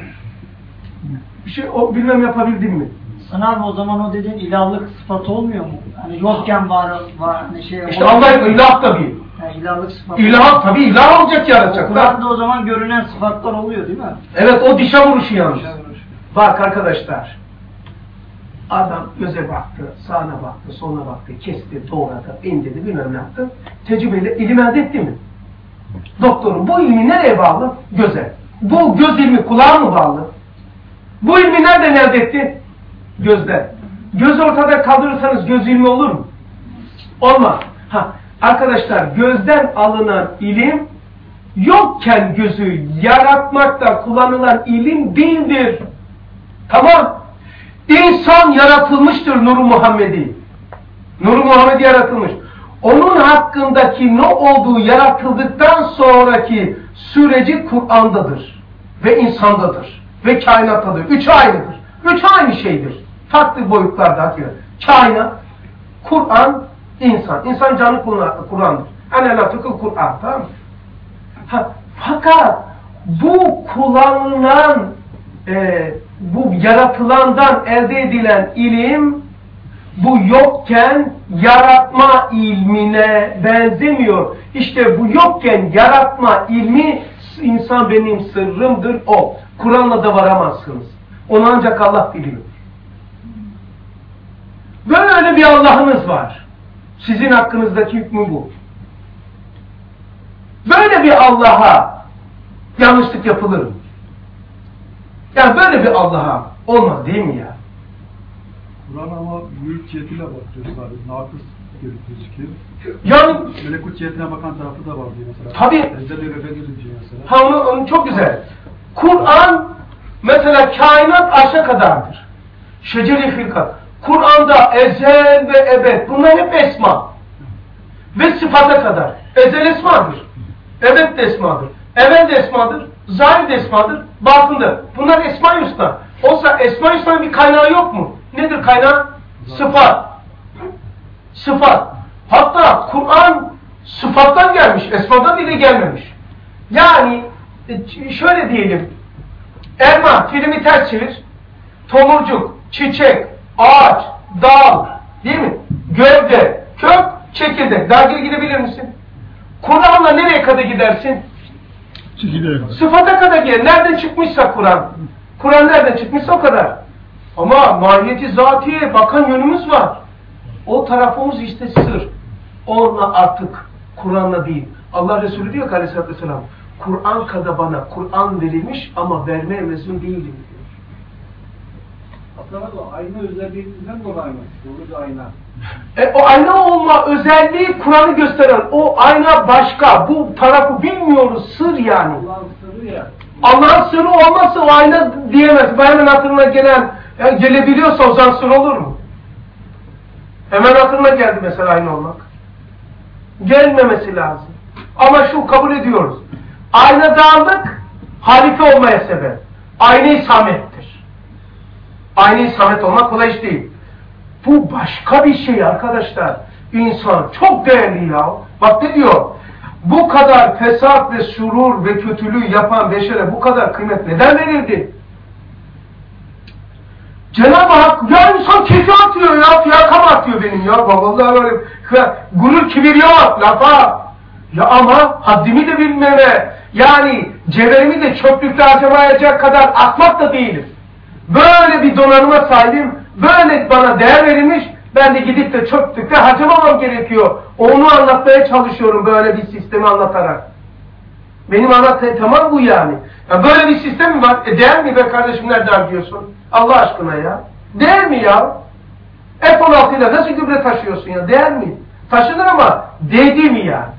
A: Bir şey o bilmem yapabildim mi?
D: Sana abi o zaman o dediğin ilahlık sıfatı olmuyor mu? Hani yokken var var hani şey.
A: İşte Allah ilah tabii.
D: Yani ilahlık sıfatı.
A: İlah tabii ilah olacak yaratacak.
D: Kur'an'da o zaman görünen sıfatlar oluyor değil mi?
A: Evet, o dişe vuruşu yalnız. Bak arkadaşlar. Adam göze baktı, sağına baktı, soluna baktı, kesti, doğradı, indirdi, bilmem ne yaptı. Tecrübeyle ilim elde etti mi? Doktorun bu ilmi nereye bağlı? Göze. Bu göz ilmi kulağa mı bağlı? Bu ilmi nereden elde etti? Gözde. Göz ortada kaldırırsanız göz ilmi olur mu? Olmaz. Ha, arkadaşlar gözden alınan ilim yokken gözü yaratmakta kullanılan ilim değildir. Tamam. İnsan yaratılmıştır Nur-u Muhammedi. Nur-u Muhammedi yaratılmış. Onun hakkındaki ne olduğu yaratıldıktan sonraki süreci Kur'an'dadır. Ve insandadır. Ve kainattadır. Üç aynıdır. Üç aynı şeydir. Farklı boyutlarda hakikaten. Kainat, Kur'an, insan. İnsan canlı Kur'an'dır. Ene lafıkı Kur'an. Tamam mı? Ha, fakat bu kullanılan e, bu yaratılandan elde edilen ilim bu yokken yaratma ilmine benzemiyor. İşte bu yokken yaratma ilmi insan benim sırrımdır o. Kur'an'la da varamazsınız. Onu ancak Allah biliyor. Böyle bir Allah'ınız var. Sizin hakkınızdaki hükmü bu. Böyle bir Allah'a yanlışlık yapılır mı? Yani böyle bir Allah'a olmaz değil mi ya?
E: Kur'an ama mülkiyetiyle bakıyor sadece. Nakıs gözüküyor.
A: Yani
E: Melekut cihetine bakan tarafı da var diyor mesela.
A: Tabii.
E: Ezeli ve diyor mesela.
A: Ha, onu, onu çok güzel. Kur'an mesela kainat arşa kadardır. Şeceri hilkat. Kur'an'da ezel ve ebed. Bunlar hep esma. Ve sıfata kadar. Ezel esmadır. Ebed de esmadır. Evvel de esmadır. Zahir de esmadır. Batındır. Bunlar esma-i hüsna. Olsa esma-i hüsna'nın bir kaynağı yok mu? Nedir kaynağı? Sıfat. Sıfat. Hatta Kur'an sıfattan gelmiş. Esmadan bile gelmemiş. Yani e, şöyle diyelim, elma, filmi ters çevir, tomurcuk, çiçek, ağaç, dal, değil mi? Gövde, kök, çekirdek. Daha geri gidebilir misin? Kur'an'la nereye kadar gidersin? Sıfata kadar gider. Nereden çıkmışsa Kur'an. Kur'an nereden çıkmışsa o kadar. Ama mahiyeti zatiye bakan yönümüz var. O tarafımız işte sır. Onunla artık Kur'an'la değil. Allah Resulü diyor ki aleyhissalatü vesselam, Kur'an kadar bana Kur'an verilmiş ama vermeye mezun değilim diyor.
E: Aslında o ayna özelliğinden dolayı mı? Doğru bir ayna.
A: E, o ayna olma özelliği Kur'an'ı gösteren. O ayna başka. Bu tarafı bilmiyoruz. Sır yani.
E: Allah'ın sırrı ya.
A: Allah'ın sırrı olmazsa o ayna diyemez. Hemen aklına gelen, yani gelebiliyorsa o zaman sır olur mu? Hemen aklına geldi mesela ayna olmak. Gelmemesi lazım. Ama şu kabul ediyoruz. Aynadarlık halife olmaya sebep. Ayna-i samettir. Ayna-i samet olmak kolay iş değil. Bu başka bir şey arkadaşlar. İnsan çok değerli ya. Bak ne diyor? Bu kadar fesat ve şurur ve kötülüğü yapan beşere bu kadar kıymet neden verildi? Cenab-ı Hak, ya insan keyfi atıyor ya, fiyakam atıyor benim ya. Vallahi böyle gurur kibir yok, lafa. Ya ama haddimi de bilmeme, yani cevherimi de çöplükte harcamayacak kadar atmak da değilim. Böyle bir donanıma sahibim, böyle bana değer verilmiş, ben de gidip de çöplükte harcamamam gerekiyor. Onu anlatmaya çalışıyorum böyle bir sistemi anlatarak. Benim anlattığım tamam bu yani. Ya böyle bir sistem mi var? E değer mi be kardeşim, nereden diyorsun? Allah aşkına ya. Değer mi ya? F on altı ile nasıl gübre taşıyorsun ya? Değer mi? Taşınır ama değdi mi yani?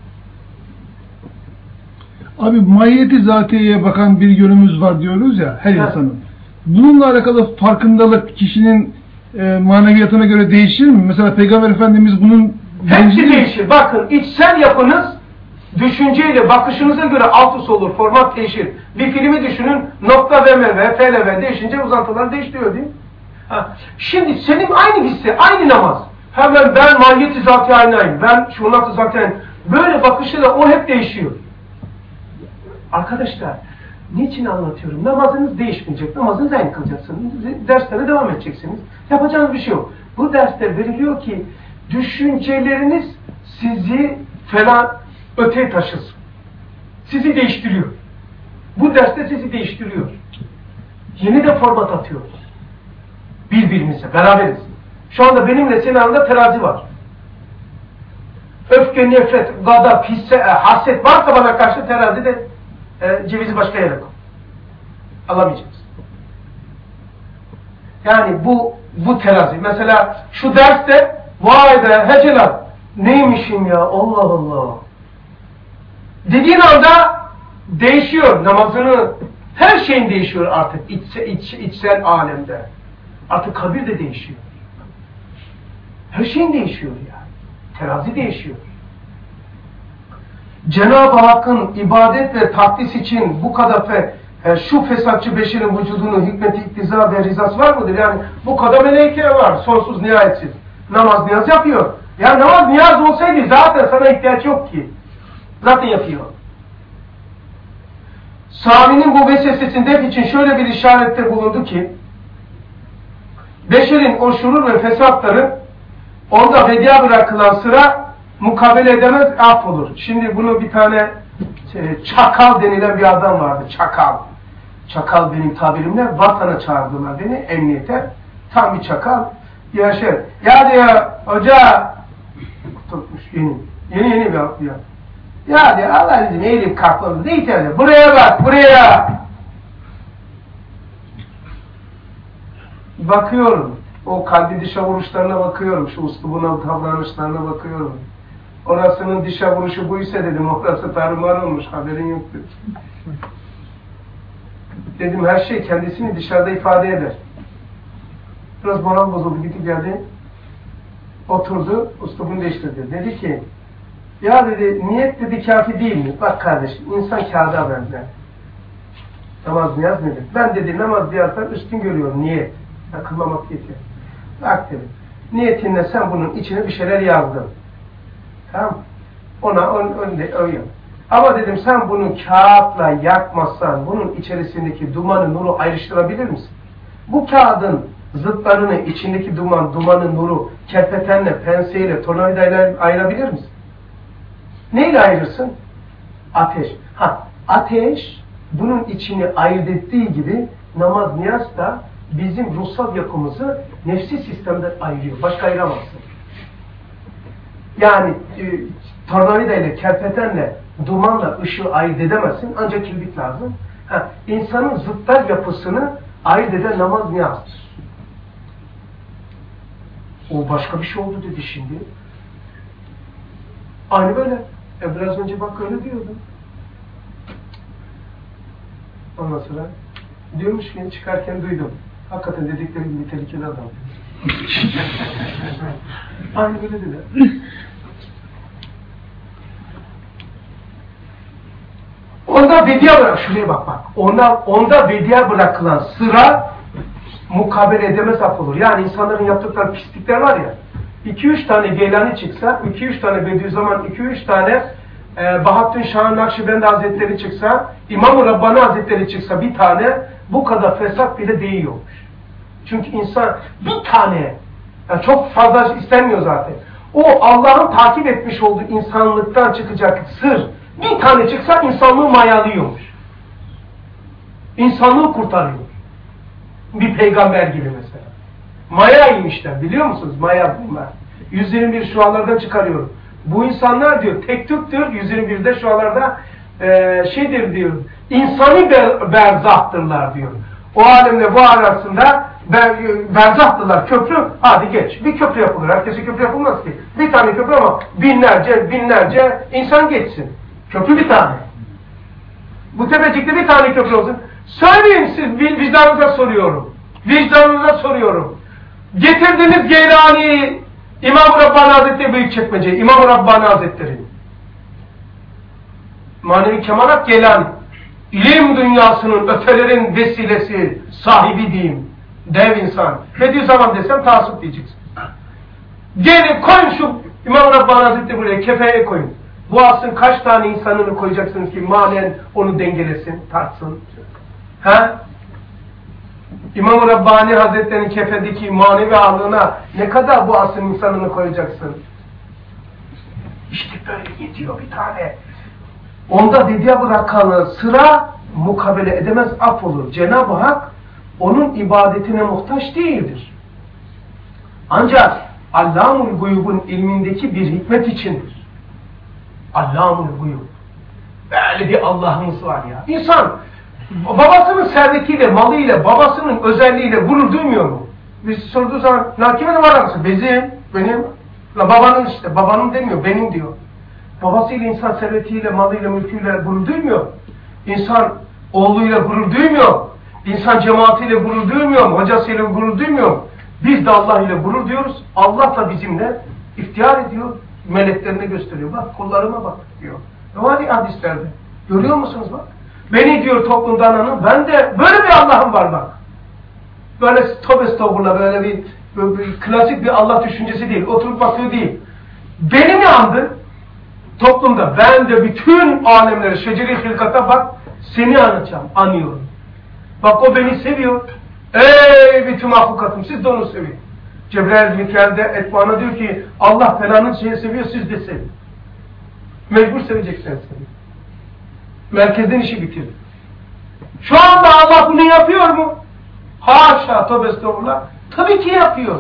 C: Abi mahiyeti zatiyeye bakan bir yönümüz var diyoruz ya her
A: Ha.
C: insanın. Bununla alakalı farkındalık kişinin e, maneviyatına göre değişir mi? Mesela Peygamber Efendimiz bunun
A: Hepsi
C: değişir.
A: değişir. Bakın içsel yapınız düşünceyle bakışınıza göre alt üst olur, format değişir. Bir filmi düşünün, nokta ve me ve f ve değişince uzantılar değişiyor değil mi? Ha. Şimdi senin aynı hisse, aynı namaz. Hemen ben mahiyeti zatiye aynayım, ben şunatı zaten böyle bakışıyla o hep değişiyor. Arkadaşlar, niçin anlatıyorum? Namazınız değişmeyecek, namazınızı aynı kılacaksınız, derslere devam edeceksiniz. Yapacağınız bir şey yok. Bu dersler veriliyor ki düşünceleriniz sizi falan öteye taşısın. Sizi değiştiriyor. Bu derste sizi değiştiriyor. Yeni de format atıyoruz. Birbirimize, beraberiz. Şu anda benimle senin arasında terazi var. Öfke, nefret, gadap, hisse, haset varsa bana karşı terazide e, cevizi başka yere koy. Alamayacağız. Yani bu bu terazi. Mesela şu derste vay be hecelat neymişim ya Allah Allah. Dediğin anda değişiyor namazını, her şeyin değişiyor artık içsel, iç, içsel alemde. Artık kabir de değişiyor. Her şeyin değişiyor yani. Terazi değişiyor. Cenab-ı Hakk'ın ibadet ve takdis için bu kadar fe, e, şu fesatçı beşerin vücudunun hikmeti, iktiza ve rizası var mıdır? Yani bu kadar meleike var, sonsuz nihayetsiz. Namaz niyaz yapıyor. Ya namaz niyaz olsaydı zaten sana ihtiyaç yok ki. Zaten yapıyor. Sami'nin bu vesvesesinde için şöyle bir işarette bulundu ki beşerin o şurur ve fesatları onda vedia bırakılan sıra mukabele edemez, affolur. Şimdi bunu bir tane şey, çakal denilen bir adam vardı. Çakal. Çakal benim tabirimle vatana çağırdılar beni emniyete. Tam bir çakal. Ya şey, ya diyor hoca tutmuş yeni. Yeni yeni bir ya. Ya diyor Allah bizim eğilip kalkmamız ne ihtiyacı? Buraya bak, buraya. Bakıyorum. O kalbi dişe vuruşlarına bakıyorum. Şu uslubuna, davranışlarına bakıyorum. Orasının dişe vuruşu buysa dedim. Orası tarumar olmuş. Haberin yoktu. Dedim her şey kendisini dışarıda ifade eder. Biraz moral bozuldu. Gitti geldi. Oturdu. Uslubunu değiştirdi. Dedi ki ya dedi niyet dedi kafi değil mi? Bak kardeşim insan kağıda benzer. Namaz niyaz nedir? Ben dedi namaz niyazdan üstün görüyorum. Niyet. Kılmamak yeter. Bak dedi. Niyetinle sen bunun içine bir şeyler yazdın. Tamam. Ona ön, önde öyle. Ama dedim sen bunu kağıtla yakmazsan bunun içerisindeki dumanı, nuru ayrıştırabilir misin? Bu kağıdın zıtlarını, içindeki duman, dumanı, nuru kerpetenle, penseyle, tornavidayla ayırabilir misin? Neyle ayırırsın? Ateş. Ha, ateş bunun içini ayırt ettiği gibi namaz, niyaz da bizim ruhsal yapımızı nefsi sistemden ayırıyor. Başka ayıramazsın. Yani e, tornavidayla, kerpetenle, dumanla ışığı ayırt edemezsin. Ancak kibrit lazım. Ha, insanın zıtlar yapısını ayırt eden namaz, niyazdır. O başka bir şey oldu dedi şimdi. Aynı böyle. E biraz önce bak öyle diyordu. Ondan sonra diyormuş ki çıkarken duydum. Hakikaten dedikleri gibi tehlikeli adam. Aynı böyle dedi. Onda bediye bırak. Şuraya bak bak. Onda, onda bediye bırakılan sıra mukabele edemez af olur. Yani insanların yaptıkları pislikler var ya. iki üç tane Geylani çıksa, iki üç tane Bediüzzaman, iki üç tane e, Bahattin Şah-ı Nakşibendi Hazretleri çıksa, İmam-ı Rabbani Hazretleri çıksa bir tane, bu kadar fesat bile değiyormuş. Çünkü insan bir tane, yani çok fazla istenmiyor zaten. O Allah'ın takip etmiş olduğu insanlıktan çıkacak sır, bir tane çıksa insanlığı mayalıyormuş. İnsanlığı kurtarıyor. Bir peygamber gibi mesela. Maya inmişler, biliyor musunuz? Maya bunlar. yüz yirmi bir şualardan çıkarıyorum. Bu insanlar diyor, tek tüktür, yüz yirmi birde şualarda e, şeydir diyor, insani ber, berzahtırlar diyor. O alemle bu arasında ber, berzahtırlar, köprü, hadi geç. Bir köprü yapılır, herkese köprü yapılmaz ki. Bir tane köprü ama binlerce, binlerce insan geçsin. Köprü bir tane. Bu tepecikte bir tane köprü olsun. Söyleyin siz, vicdanınıza soruyorum. Vicdanınıza soruyorum. Getirdiniz Geylani'yi, İmam-ı Rabbani Hazretleri Büyükçekmece, İmam-ı Rabbani Hazretleri. Manevi kemalat Geylani. İlim dünyasının, ötelerin vesilesi, sahibi diyeyim. Dev insan. Bediüzzaman desem taassup diyeceksin. Gelin koyun şu İmam-ı Rabbani Hazretleri buraya, kefeye koyun. Bu asrın kaç tane insanını koyacaksınız ki manen onu dengelesin, tartsın. Ha? İmam-ı Rabbani Hazretleri'nin kefedeki manevi ağırlığına ne kadar bu asrın insanını koyacaksın? İşte böyle yetiyor bir tane. Onda dediğe bırakanı sıra mukabele edemez, af olur. Cenab-ı Hak onun ibadetine muhtaç değildir. Ancak Allamul Guyub'un ilmindeki bir hikmet içindir. Allamul Guyub. Böyle bir Allah'ımız var ya. İnsan babasının servetiyle, malıyla, babasının özelliğiyle gurur duymuyor mu? Biz sorduğu zaman, kimin var arası? Bizim, benim. La babanın işte, babanın demiyor, benim diyor. Babasıyla insan servetiyle, malıyla, mülküyle gurur duymuyor. İnsan oğluyla gurur duymuyor. İnsan cemaatiyle gurur duymuyor. Hocasıyla gurur duymuyor. Biz de Allah ile gurur diyoruz. Allah da bizimle iftihar ediyor. Meleklerine gösteriyor. Bak kullarıma bak diyor. Ne var ya hadislerde? Görüyor musunuz bak? Beni diyor toplumdan anın. Ben de böyle bir Allah'ım var bak. Böyle tövbe estağfurullah, böyle bir, böyle bir klasik bir Allah düşüncesi değil. Oturup bakıyor değil. Beni mi andı? Toplumda ben de bütün alemlere, şeceri hilkata bak, seni anacağım, anıyorum. Bak o beni seviyor. Ey bütün mahlukatım, siz de onu seviyor. Cebrail Mikail'de Etbana diyor ki Allah falanın şeyi seviyor, siz de sevin. Mecbur seveceksin seni. Merkezden işi bitirdi. Şu anda Allah bunu yapıyor mu? Haşa, tövbe estağfurullah. Tabii ki yapıyor.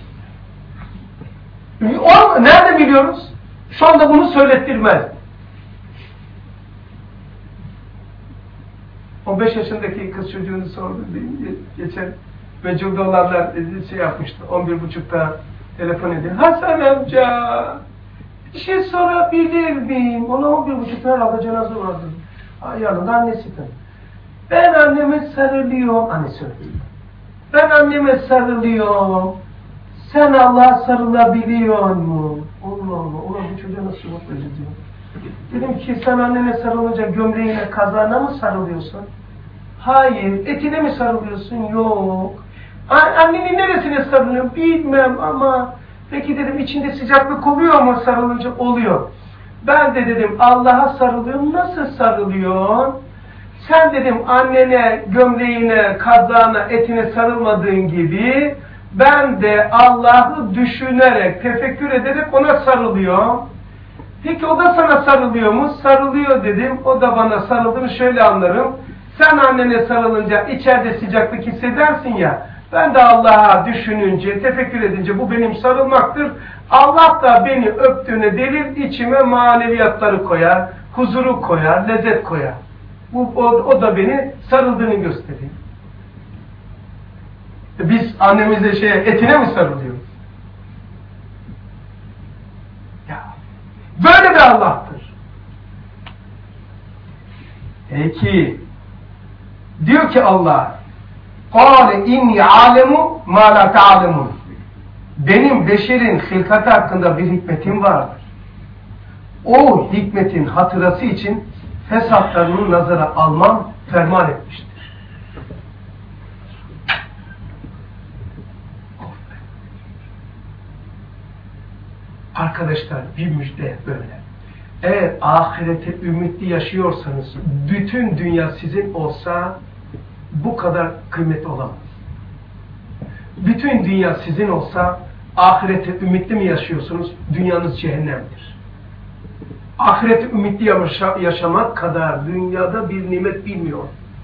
A: O, nerede biliyoruz? Şu anda bunu söylettirmez. on beş yaşındaki kız çocuğunu sordu. Geçen meculde olanlar şey yapmıştı. on bir buçukta telefon ediyor. Hasan amca bir şey sorabilir miyim? Ona on bir buçukta herhalde cenaze vardı. Yanında annesi tabii. Ben anneme sarılıyorum. Annesi öyle. Ben anneme sarılıyorum. Sen Allah'a sarılabiliyor mu? Allah Allah. Ulan bu çocuğa nasıl mutlu ediyor? Dedim ki sen annene sarılınca gömleğine, kazağına mı sarılıyorsun? Hayır. Etine mi sarılıyorsun? Yok. Annenin neresine sarılıyorsun? Bilmem ama peki dedim içinde sıcaklık oluyor mu sarılınca? Oluyor. Ben de dedim Allah'a sarılıyorum. Nasıl sarılıyorsun? Sen dedim annene, gömleğine, kazağına, etine sarılmadığın gibi ben de Allah'ı düşünerek, tefekkür ederek ona sarılıyorum. Peki o da sana sarılıyor mu? Sarılıyor dedim. O da bana sarıldığını şöyle anlarım. Sen annene sarılınca içeride sıcaklık hissedersin ya. Ben de Allah'a düşününce, tefekkür edince bu benim sarılmaktır. Allah da beni öptüğüne delil içime maneviyatları koyar, huzuru koyar, lezzet koyar. Bu, o, o da beni sarıldığını gösteriyor. Biz annemize şey, etine mi sarılıyoruz? Ya, böyle bir Allah'tır. Peki, diyor ki Allah, قَالَ اِنِّي عَالَمُ مَا لَا تَعْلَمُونَ. Benim beşerin hilkati hakkında bir hikmetim vardır. O hikmetin hatırası için fesatlarını nazara almam ferman etmiştir. Arkadaşlar bir müjde böyle. Eğer ahirete ümitli yaşıyorsanız bütün dünya sizin olsa bu kadar kıymetli olamaz. Bütün dünya sizin olsa ahirete ümitli mi yaşıyorsunuz? Dünyanız cehennemdir. Ahirete ümitli yaşa yaşamak kadar dünyada bir nimet bilmiyor.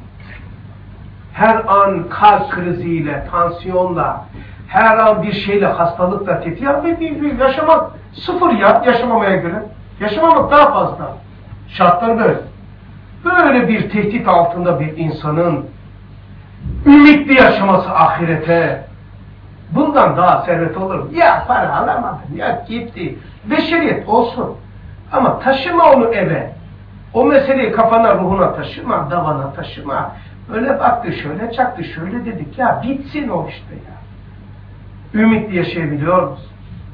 A: Her an kalp kriziyle, tansiyonla, her an bir şeyle, hastalıkla tehdit. Ya bir, bir, bir yaşamak sıfır ya yaşamamaya göre. Yaşamamak daha fazla. Şartlar böyle. Böyle bir tehdit altında bir insanın ümitli yaşaması ahirete, bundan daha servet olur mu? Ya para alamadım, ya gitti. Beşeriyet olsun. Ama taşıma onu eve. O meseleyi kafana, ruhuna taşıma, davana taşıma. Öyle baktı şöyle, çaktı şöyle dedik. Ya bitsin o işte ya. Ümitli yaşayabiliyor musun?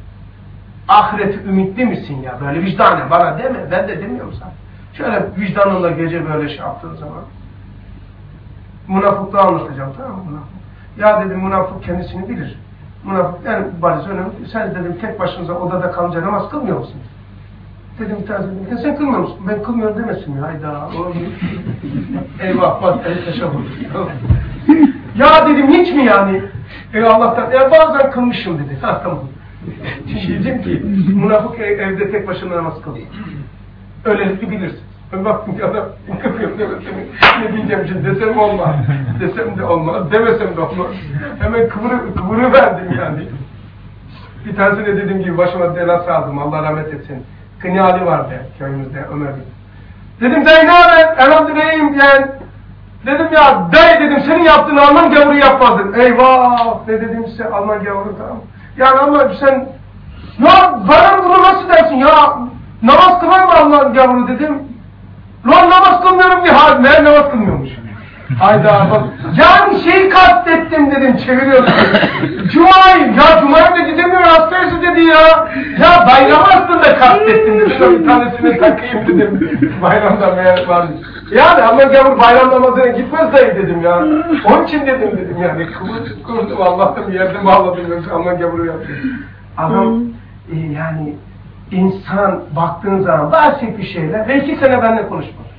A: Ahireti ümitli misin ya? Böyle vicdanen bana deme, ben de demiyorum sana. Şöyle vicdanınla gece böyle şey yaptığın zaman. Münafıklığı anlatacağım, tamam mı? Münafık. Ya dedim münafık kendisini bilir. Münafık yani bariz önemli. Sen dedim tek başınıza odada kalınca namaz kılmıyor musun? Dedim bir tanesi dedim, sen kılmıyor musun? Ben kılmıyorum demesin ya. Hayda. Eyvah bak el teşebbüs. Ya dedim hiç mi yani? E Allah'tan. Ya bazen kılmışım dedi. Ha tamam. Şimdi dedim ki münafık evde tek başına namaz kılıyor. Öylelikle bilirsin. Ben baktım ki adam kılıyor demesem ne diyeceğim şimdi desem olmaz. Desem de olmaz. Demesem de olmaz. Hemen kıvırı, kıvırı verdim yani. Bir tanesine dediğim gibi başıma belası aldım. Allah rahmet etsin. Kınyali vardı köyümüzde Ömer Bey. Dedim dayı ne haber? Elhamdülillah'im yani. Dedim ya dayı dedim senin yaptığın Alman gavuru yapmadın. Eyvah ne dedim size Alman gavuru tamam. Yani ama sen ya bana bunu nasıl dersin ya? Namaz kılar mı Alman gavuru dedim. Lan namaz kılmıyorum ki ha meğer namaz kılmıyormuş. Hayda bak. Yani şeyi kastettim dedim çeviriyorum. Cuma'yı ya Cuma'ya da gidemiyor hastayası dedi ya. Ya bayram aslında kastettim dedim. Bir tanesini takayım dedim. Bayramda meğer varmış. Yani ama gavur bayram namazına gitmez dayı dedim ya. Onun için dedim dedim yani. Kıvır kıvırdım Allah'tan bir yerde bağladım yoksa ama gavuru yaptım. Adam e, yani insan baktığın zaman bahsettiği şeyler ve iki sene benimle konuşmadı.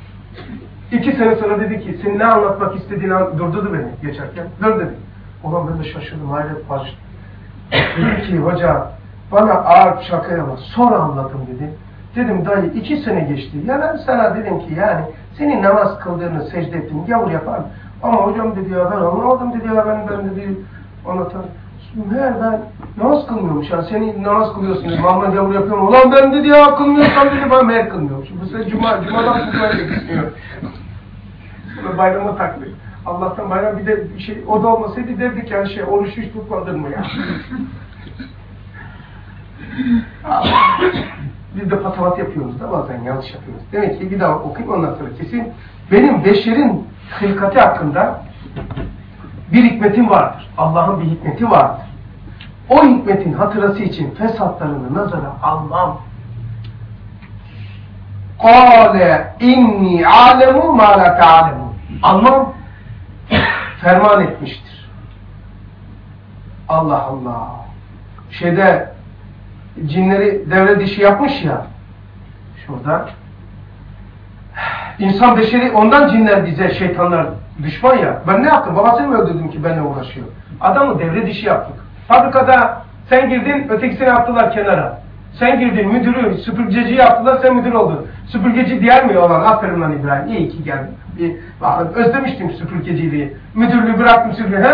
A: İki sene sonra dedi ki senin ne anlatmak istediğini durdurdu beni geçerken. Dur dedi. Ulan ben de şaşırdım hayret var. Dedi ki hoca bana ağır şaka yapma sonra anladım dedi. Dedim dayı iki sene geçti. Ya ben sana dedim ki yani senin namaz kıldığını secde ettiğini gavur yapar. Ama hocam dedi ya ben anlamadım dedi ya ben ben dedi anlatan. Meğer ben namaz kılmıyormuş ya senin namaz kılıyorsun dedi. Mahmut gavur yapıyorum. Ulan ben dedi ya kılmıyorsam dedi ben meğer kılmıyormuş. Bu sefer cuma, cumadan cumaya gitmiyor. Sonra bayrama taktık. Allah'tan bayram bir de bir şey o da olmasaydı derdik yani şey oruç hiç tutmadın mı ya? Biz de patavat yapıyoruz da bazen yanlış yapıyoruz. Demek ki bir daha okuyayım ondan sonra kesin. Benim beşerin hilkati hakkında bir hikmetim vardır. Allah'ın bir hikmeti vardır. O hikmetin hatırası için fesatlarını nazara almam. Kâle inni alemu mâ la te'alemu. Almam ferman etmiştir. Allah Allah. Şeyde cinleri devre dişi yapmış ya. şurada. İnsan beşeri, ondan cinler bize, şeytanlar düşman ya. Ben ne yaptım? Babasını mı öldürdüm ki benimle uğraşıyor? Adamı devre dişi yaptık. Fabrikada sen girdin, ötekisini attılar kenara. Sen girdin, müdürü, süpürgeci yaptılar, sen müdür oldun. Süpürgeci diğer mi olan? Aferin lan İbrahim, iyi ki geldin. Bir, özlemiştim süpürgeciliği. Müdürlüğü bıraktım süpürgeci.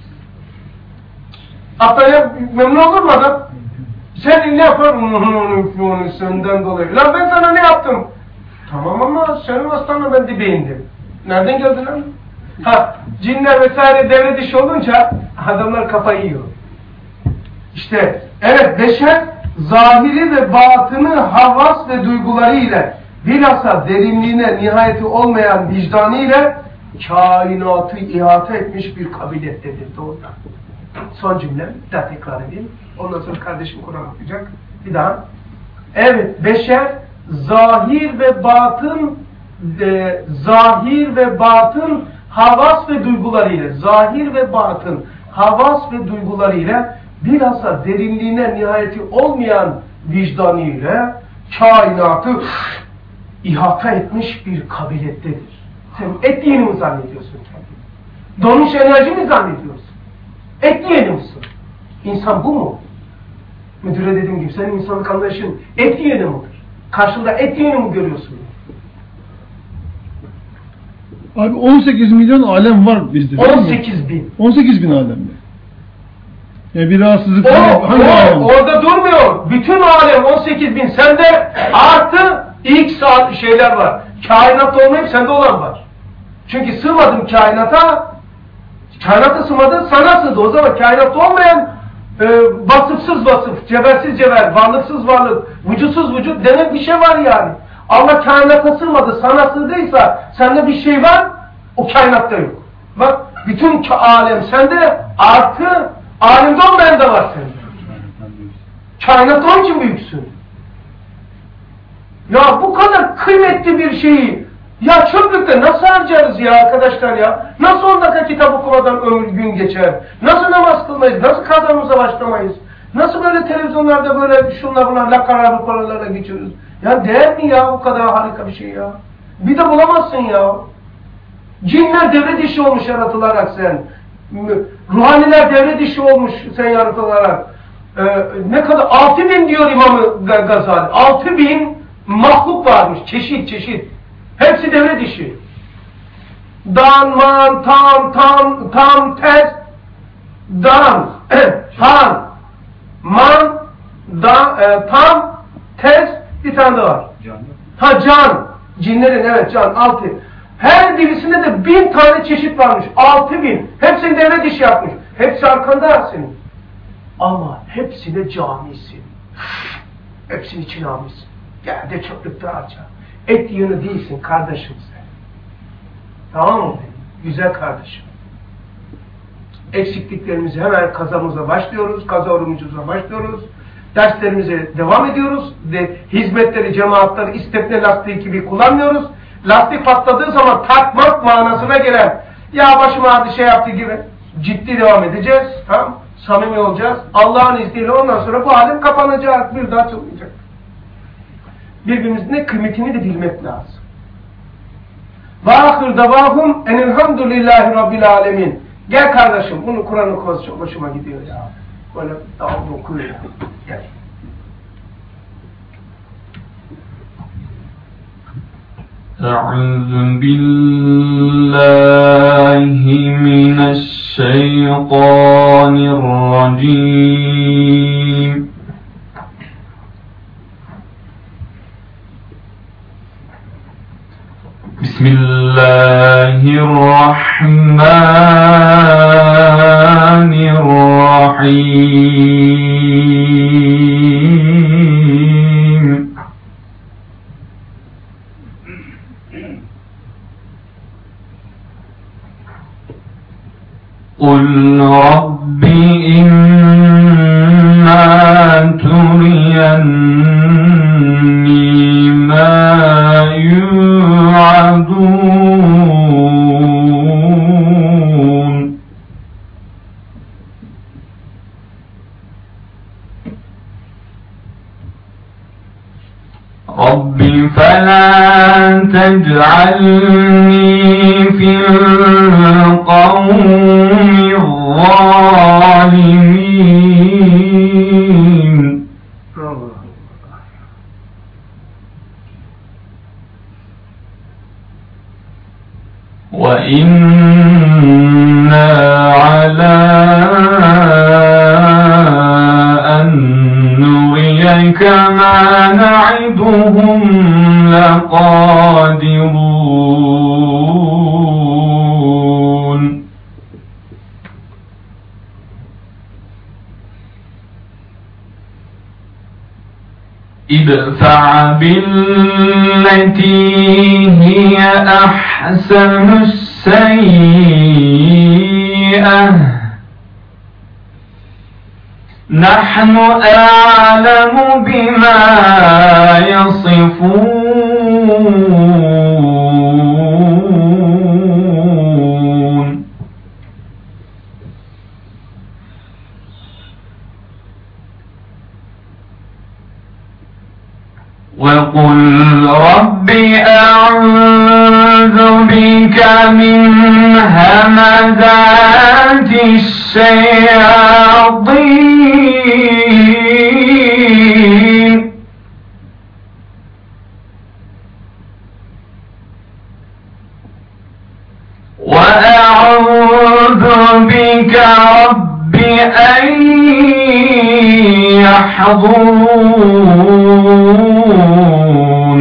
A: Hatta memnun olur mu adam? Sen ne yapar? Onu senden dolayı. Lan ben sana ne yaptım? Tamam ama senin hastanla ben dibe indim. Nereden geldin lan? Ha, cinler vesaire devre dışı olunca adamlar kafayı yiyor. İşte evet, beşer zahiri ve batını havas ve duyguları ile bilhassa derinliğine nihayeti olmayan vicdanı ile kainatı ihata etmiş bir kabilettedir doğrudan. Son cümle, bir daha tekrar edeyim. Ondan sonra kardeşim Kur'an okuyacak. Bir daha. Evet, beşer zahir ve batın e, zahir ve batın havas ve duygularıyla, zahir ve batın havas ve duygularıyla bilhassa derinliğine nihayeti olmayan vicdanıyla kainatı ihata etmiş bir kabilettedir. Sen et yiyeni mi zannediyorsun kendini? Donmuş enerji mi zannediyorsun? Et yiyeni misin? İnsan bu mu? Müdüre dediğim gibi senin insanlık anlayışın et yiyeni midir? Karşında et yiyeni mi görüyorsun?
C: Abi on sekiz milyon alem var bizde.
A: on sekiz bin.
C: on sekiz bin alem mi? Ya bir rahatsızlık.
A: O,
C: hangi
A: o,
C: alem?
A: orada durmuyor. Bütün alem on sekiz bin. Sende artı ilk saat şeyler var. Kainatta olmayıp sende olan var. Çünkü sığmadın kainata. Kainata sığmadın, sana sığdı. O zaman kainatta olmayan e, vasıfsız vasıf, cevhersiz cevher, varlıksız varlık, vücutsuz vücut denen bir şey var yani. Allah kainata sığmadı, sana sığdıysa sende bir şey var, o kainatta yok. Bak, bütün alem sende artı alemde olmayan da var sende. Kainatta onun için büyüksün. Ya bu kadar kıymetli bir şeyi ya çöplükte nasıl harcarız ya arkadaşlar ya? Nasıl on dakika kitap okumadan ömür gün geçer? Nasıl namaz kılmayız? Nasıl kazanımıza başlamayız? Nasıl böyle televizyonlarda böyle şunlar bunlar lakalar paralarla geçiyoruz? Ya değer mi ya bu kadar harika bir şey ya? Bir de bulamazsın ya. Cinler devre dişi olmuş yaratılarak sen. Ruhaniler devre dişi olmuş sen yaratılarak. Ee, ne kadar? Altı bin diyor İmam-ı Gazali. Altı bin mahluk varmış. Çeşit çeşit. Hepsi devre dişi. Dan, man, tam, tam, tam, tez, dan, han, man, dan, e, tam, tez, bir tane daha var.
B: Can.
A: Ha can. Cinlerin evet can. Altı. Her birisinde de bin tane çeşit varmış. Altı bin. Hepsini devre dişi yapmış. Hepsi arkanda senin. Ama hepsine camisin. Hepsini içine almışsın. Gel de çöplükte harca. Et yönü değilsin kardeşim sen. Tamam mı? Güzel kardeşim. Eksikliklerimizi hemen kazamıza başlıyoruz. Kaza orucumuza başlıyoruz. Derslerimize devam ediyoruz. De, hizmetleri, cemaatleri istepne lastiği gibi kullanmıyoruz. Lastik patladığı zaman takmak manasına gelen ya başıma hadi şey yaptı gibi ciddi devam edeceğiz. Tamam? Samimi olacağız. Allah'ın izniyle ondan sonra bu alem kapanacak. Bir daha açılmayacak. Birbirimizin ne kıymetini de bilmek lazım. Ve ahir davahum enelhamdülillahi rabbil alemin. Gel kardeşim, bunu Kur'an okuması çok hoşuma gidiyor ya. Böyle davul okuyor ya. Gel.
F: أعوذ بالله من الشيطان الرجيم بسم الله الرحمن الرحيم قل رب إما تريني ما يوعدون رب فلا تجعلني في القوم الظالمين. وإنا على أن نريك ما نعدهم لقادرون. ادفع بالتي هي أحسن السيئة نحن أعلم بما يصفون. وقل رب أعوذ بك من همزات الشياطين وأعوذ بك رب أن يحضرون.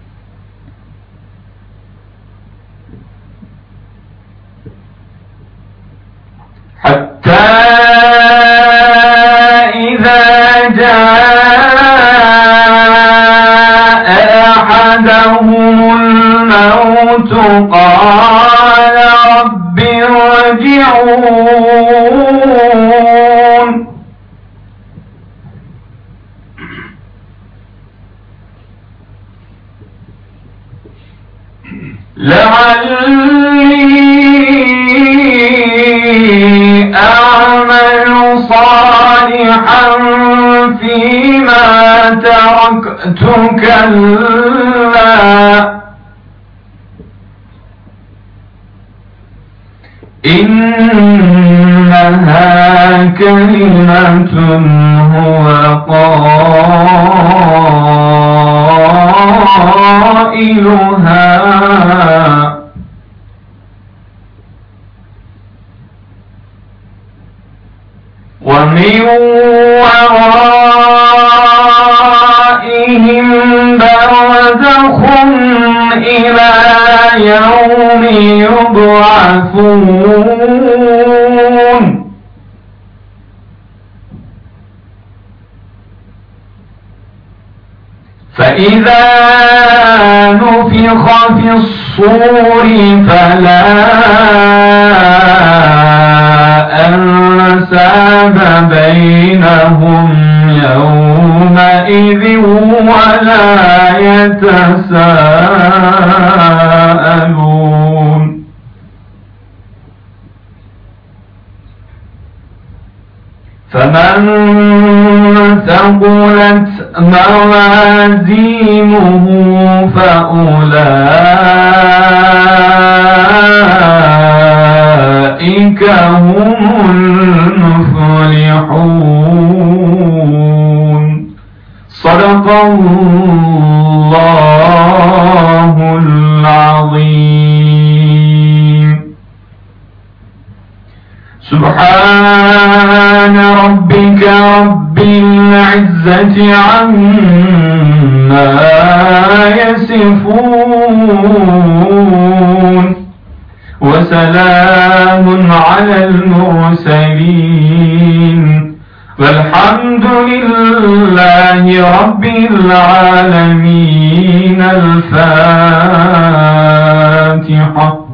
F: حتى إذا جاء أحدهم الموت قال رب ارجعون لعلي أعمل صالحا فيما تركت كلا إنها كلمة هو قائلها ومن ورائهم برزخ إلى يوم يبعثون. فإذا نفخ في الصور فلا أنساب بينهم يومئذ ولا يتساءلون. فمن ثقلت موازينه فأولئك هم المفلحون. صدق الله العظيم. سبحان ربك رب العزة عما يصفون وسلام على المرسلين والحمد لله رب العالمين. الفاتحة.